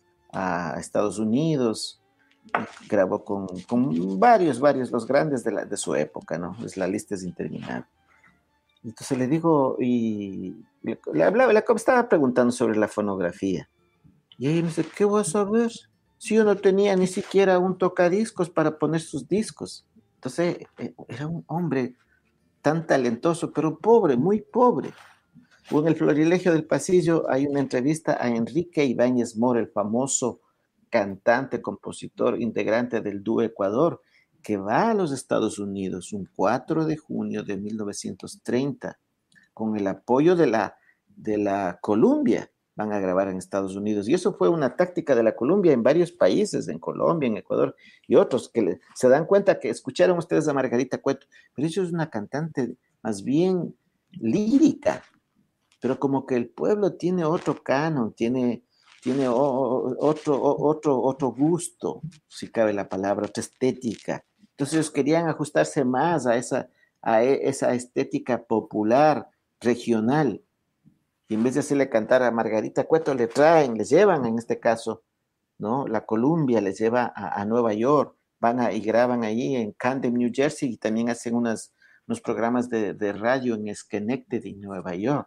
a Estados Unidos, grabó con, con varios, varios, los grandes de, la, de su época, ¿no? Pues la lista es interminable. Entonces le digo, y le, le hablaba, le estaba preguntando sobre la fonografía. Y ella me dice, ¿qué voy a saber? Si yo no tenía ni siquiera un tocadiscos para poner sus discos. Entonces era un hombre tan talentoso, pero pobre, muy pobre. O en el Florilegio del Pasillo hay una entrevista a Enrique Ibáñez Mora, el famoso cantante, compositor, integrante del dúo Ecuador, que va a los Estados Unidos un cuatro de junio de mil novecientos treinta, con el apoyo de la, de la Columbia, van a grabar en Estados Unidos. Y eso fue una táctica de la Columbia en varios países, en Colombia, en Ecuador y otros, que le, se dan cuenta que escucharon ustedes a Margarita Cueto, pero ella es una cantante más bien lírica, pero como que el pueblo tiene otro canon, tiene tiene o, o, otro, o, otro, otro gusto, si cabe la palabra, otra estética. Entonces ellos querían ajustarse más a esa, a esa estética popular, regional. Y en vez de hacerle cantar a Margarita Cueto, le traen, les llevan en este caso, ¿no? La Columbia les lleva a, a Nueva York, van a, y graban ahí en Camden, New Jersey, y también hacen unas, unos programas de, de radio en Schenectady, Nueva York.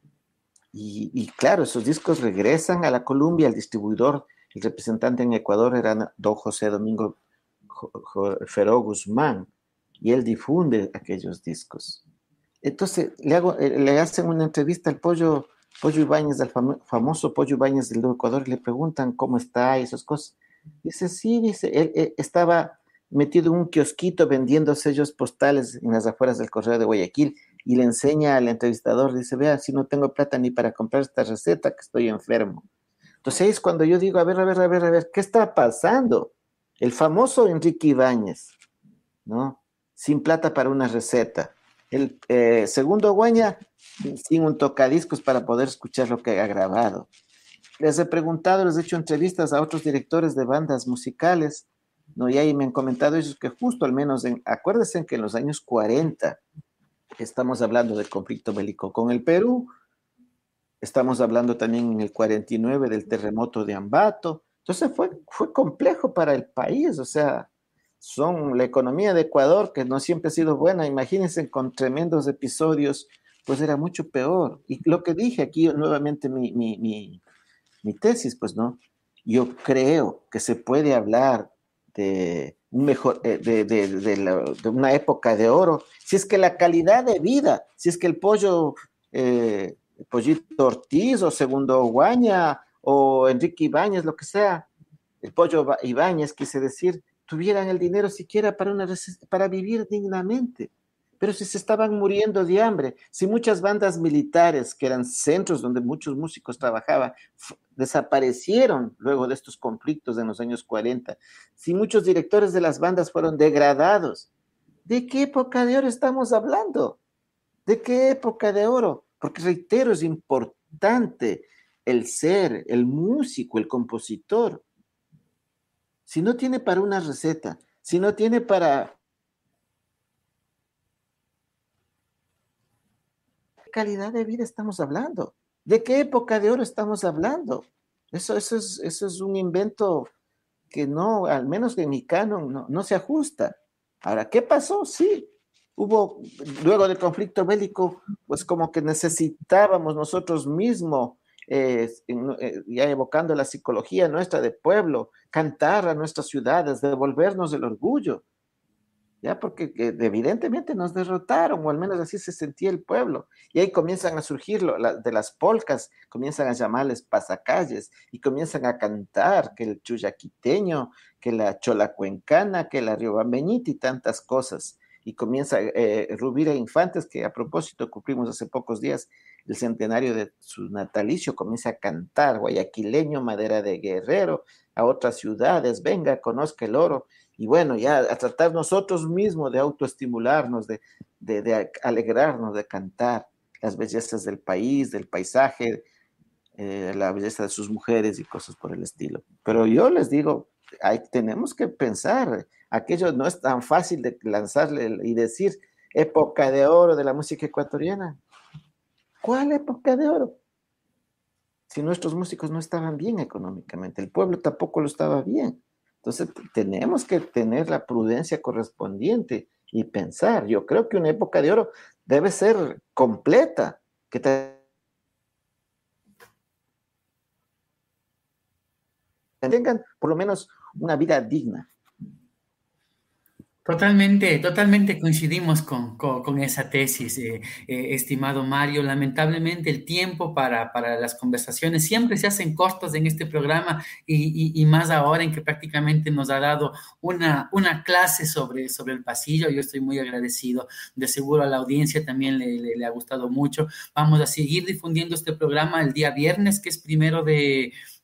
Y, y claro, esos discos regresan a la Columbia, el distribuidor, el representante en Ecuador era don José Domingo Feró Guzmán, y él difunde aquellos discos. Entonces le, hago, le hacen una entrevista al Pollo, Pollo Ibáñez, del fam famoso Pollo Ibáñez del Ecuador, y le preguntan cómo está y esas cosas. Dice, sí, dice, él, él estaba metido en un kiosquito vendiendo sellos postales en las afueras del Correo de Guayaquil, y le enseña al entrevistador, dice, vea, si no tengo plata ni para comprar esta receta, que estoy enfermo. Entonces ahí es cuando yo digo, a ver, a ver, a ver, a ver, ¿qué está pasando? El famoso Enrique Ibáñez, ¿no? Sin plata para una receta. El eh, segundo Guaña, sin un tocadiscos para poder escuchar lo que ha grabado. Les he preguntado, les he hecho entrevistas a otros directores de bandas musicales, ¿no? Y ahí me han comentado ellos que justo al menos, en, acuérdense que en los años cuarenta, estamos hablando del conflicto bélico con el Perú, estamos hablando también en el cuarenta y nueve del terremoto de Ambato. Entonces fue, fue complejo para el país, o sea, son la economía de Ecuador, que no siempre ha sido buena, imagínense con tremendos episodios, pues era mucho peor. Y lo que dije aquí, nuevamente mi, mi, mi, mi tesis, pues no, yo creo que se puede hablar de, un mejor, de, de, de, de, la, de una época de oro, si es que la calidad de vida, si es que el pollo, eh, el Pollito Ortiz o Segundo Guaña o Enrique Ibáñez, lo que sea, el Pollo Ibáñez, quise decir, tuvieran el dinero siquiera para, una, para vivir dignamente. Pero si se estaban muriendo de hambre, si muchas bandas militares, que eran centros donde muchos músicos trabajaban, desaparecieron luego de estos conflictos en los años cuarenta, si muchos directores de las bandas fueron degradados, ¿de qué época de oro estamos hablando? ¿De qué época de oro? Porque reitero, es importante el ser, el músico, el compositor. Si no tiene para una receta, si no tiene para... ¿Qué calidad de vida estamos hablando? ¿De qué época de oro estamos hablando? Eso, eso, es, eso es un invento que no, al menos en mi canon, no, no se ajusta. Ahora, ¿qué pasó? Sí, hubo, luego del conflicto bélico, pues como que necesitábamos nosotros mismos, eh, eh, ya evocando la psicología nuestra de pueblo, cantar a nuestras ciudades, devolvernos el orgullo, ya porque eh, evidentemente nos derrotaron, o al menos así se sentía el pueblo, y ahí comienzan a surgir lo, la, de las polcas, comienzan a llamarles pasacalles, y comienzan a cantar que el chuyaquiteño, que la cholacuencana, que la riobambeñita y tantas cosas, y comienza eh, Rubira Infantes, que a propósito cumplimos hace pocos días el centenario de su natalicio, comienza a cantar guayaquileño, madera de guerrero, a otras ciudades, venga, conozca el oro, y bueno, ya a tratar nosotros mismos de autoestimularnos, de, de, de alegrarnos, de cantar las bellezas del país, del paisaje, eh, la belleza de sus mujeres y cosas por el estilo. Pero yo les digo, hay, tenemos que pensar, aquello no es tan fácil de lanzarle y decir época de oro de la música ecuatoriana. ¿Cuál época de oro? Si nuestros músicos no estaban bien económicamente, el pueblo tampoco lo estaba bien. Entonces tenemos que tener la prudencia correspondiente y pensar. Yo creo que una época de oro debe ser completa, que te tengan por lo menos una vida digna. Totalmente, totalmente coincidimos con, con, con esa tesis, eh, eh, estimado Mario. Lamentablemente el tiempo para, para las conversaciones siempre se hacen cortas en este programa y, y, y más ahora en que prácticamente nos ha dado una, una clase sobre, sobre el pasillo. Yo estoy muy agradecido. De seguro a la audiencia también le, le, le ha gustado mucho. Vamos a seguir difundiendo este programa el día viernes, que es primero de...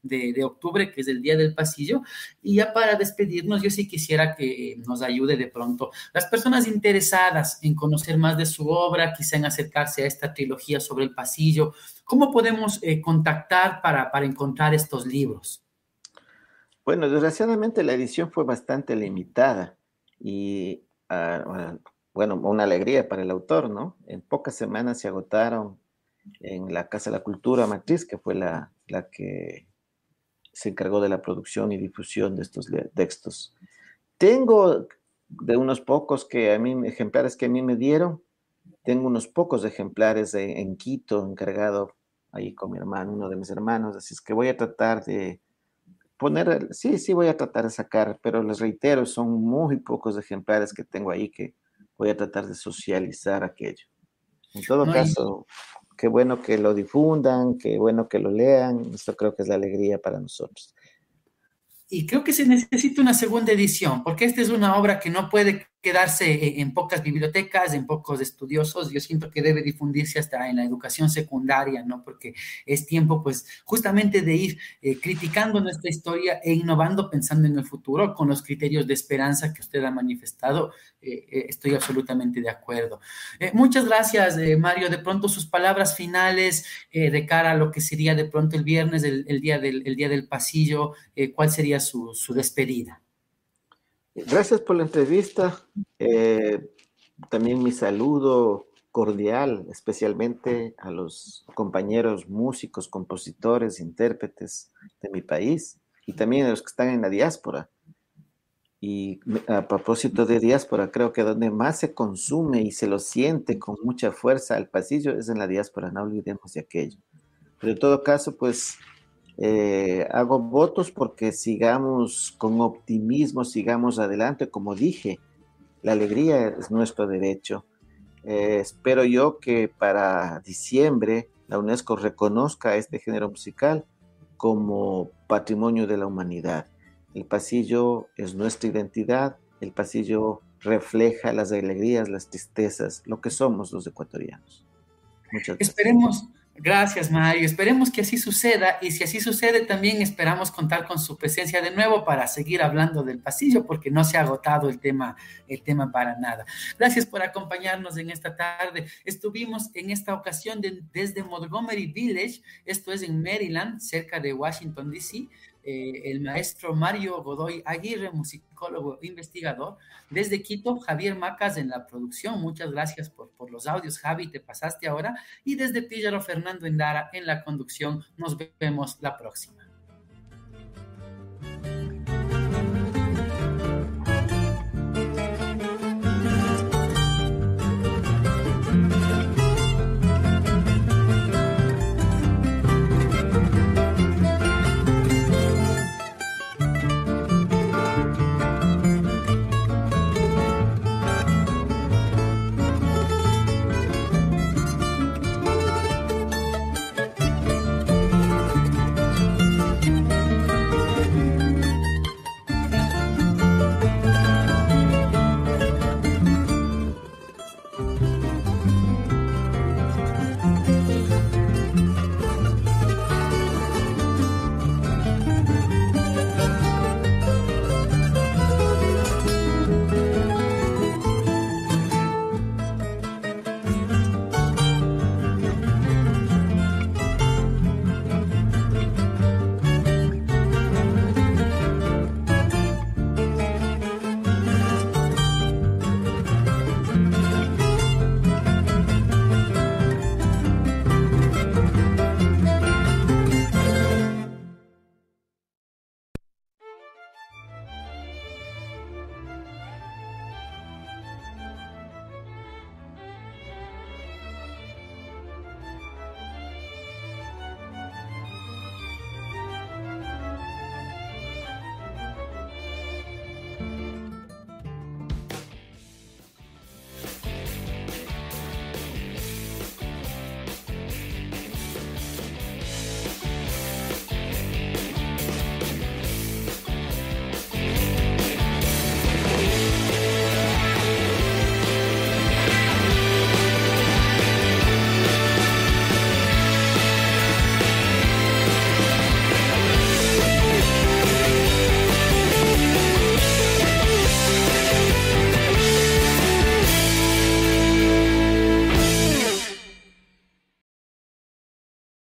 de, de octubre, que es el Día del Pasillo. Y ya para despedirnos, yo sí quisiera que nos ayude de pronto las personas interesadas en conocer más de su obra, quizá en acercarse a esta trilogía sobre el pasillo. ¿Cómo podemos eh, contactar para, para encontrar estos libros? Bueno, desgraciadamente la edición fue bastante limitada y, uh, bueno, una alegría para el autor, ¿no? En pocas semanas se agotaron en la Casa de la Cultura Matriz, que fue la, la que se encargó de la producción y difusión de estos textos. Tengo de unos pocos que a mí, ejemplares que a mí me dieron, tengo unos pocos ejemplares de, en Quito, encargado ahí con mi hermano, uno de mis hermanos, así es que voy a tratar de poner, sí, sí voy a tratar de sacar, pero les reitero, son muy pocos ejemplares que tengo ahí que voy a tratar de socializar aquello. En todo no, caso, y... qué bueno que lo difundan, qué bueno que lo lean, esto creo que es la alegría para nosotros. Y creo que se necesita una segunda edición, porque esta es una obra que no puede quedarse en pocas bibliotecas, en pocos estudiosos. Yo siento que debe difundirse hasta en la educación secundaria, ¿no? Porque es tiempo, pues, justamente de ir eh, criticando nuestra historia e innovando pensando en el futuro con los criterios de esperanza que usted ha manifestado. Eh, eh, estoy absolutamente de acuerdo. Eh, muchas gracias, eh, Mario. De pronto sus palabras finales eh, de cara a lo que sería de pronto el viernes, el, el, día, del, el día del pasillo, eh, ¿cuál sería su, su despedida? Gracias por la entrevista. Eh, también mi saludo cordial, especialmente a los compañeros músicos, compositores, intérpretes de mi país y también a los que están en la diáspora. Y a propósito de diáspora, creo que donde más se consume y se lo siente con mucha fuerza al pasillo es en la diáspora, no olvidemos de aquello. Pero en todo caso, pues... Eh, hago votos porque sigamos con optimismo, sigamos adelante, como dije, la alegría es nuestro derecho. Eh, espero yo que para diciembre la UNESCO reconozca este género musical como patrimonio de la humanidad. El pasillo es nuestra identidad, el pasillo refleja las alegrías, las tristezas, lo que somos los ecuatorianos. Muchas gracias. Esperemos. Gracias, Mario. Esperemos que así suceda y si así sucede también esperamos contar con su presencia de nuevo para seguir hablando del pasillo porque no se ha agotado el tema, el tema para nada. Gracias por acompañarnos en esta tarde. Estuvimos en esta ocasión de, desde Montgomery Village, esto es en Maryland, cerca de Washington, D C, eh, el maestro Mario Godoy Aguirre, musicólogo investigador. Desde Quito, Javier Macas en la producción. Muchas gracias por, por los audios, Javi, te pasaste ahora. Y desde Píllaro, Fernando Endara en la conducción. Nos vemos la próxima.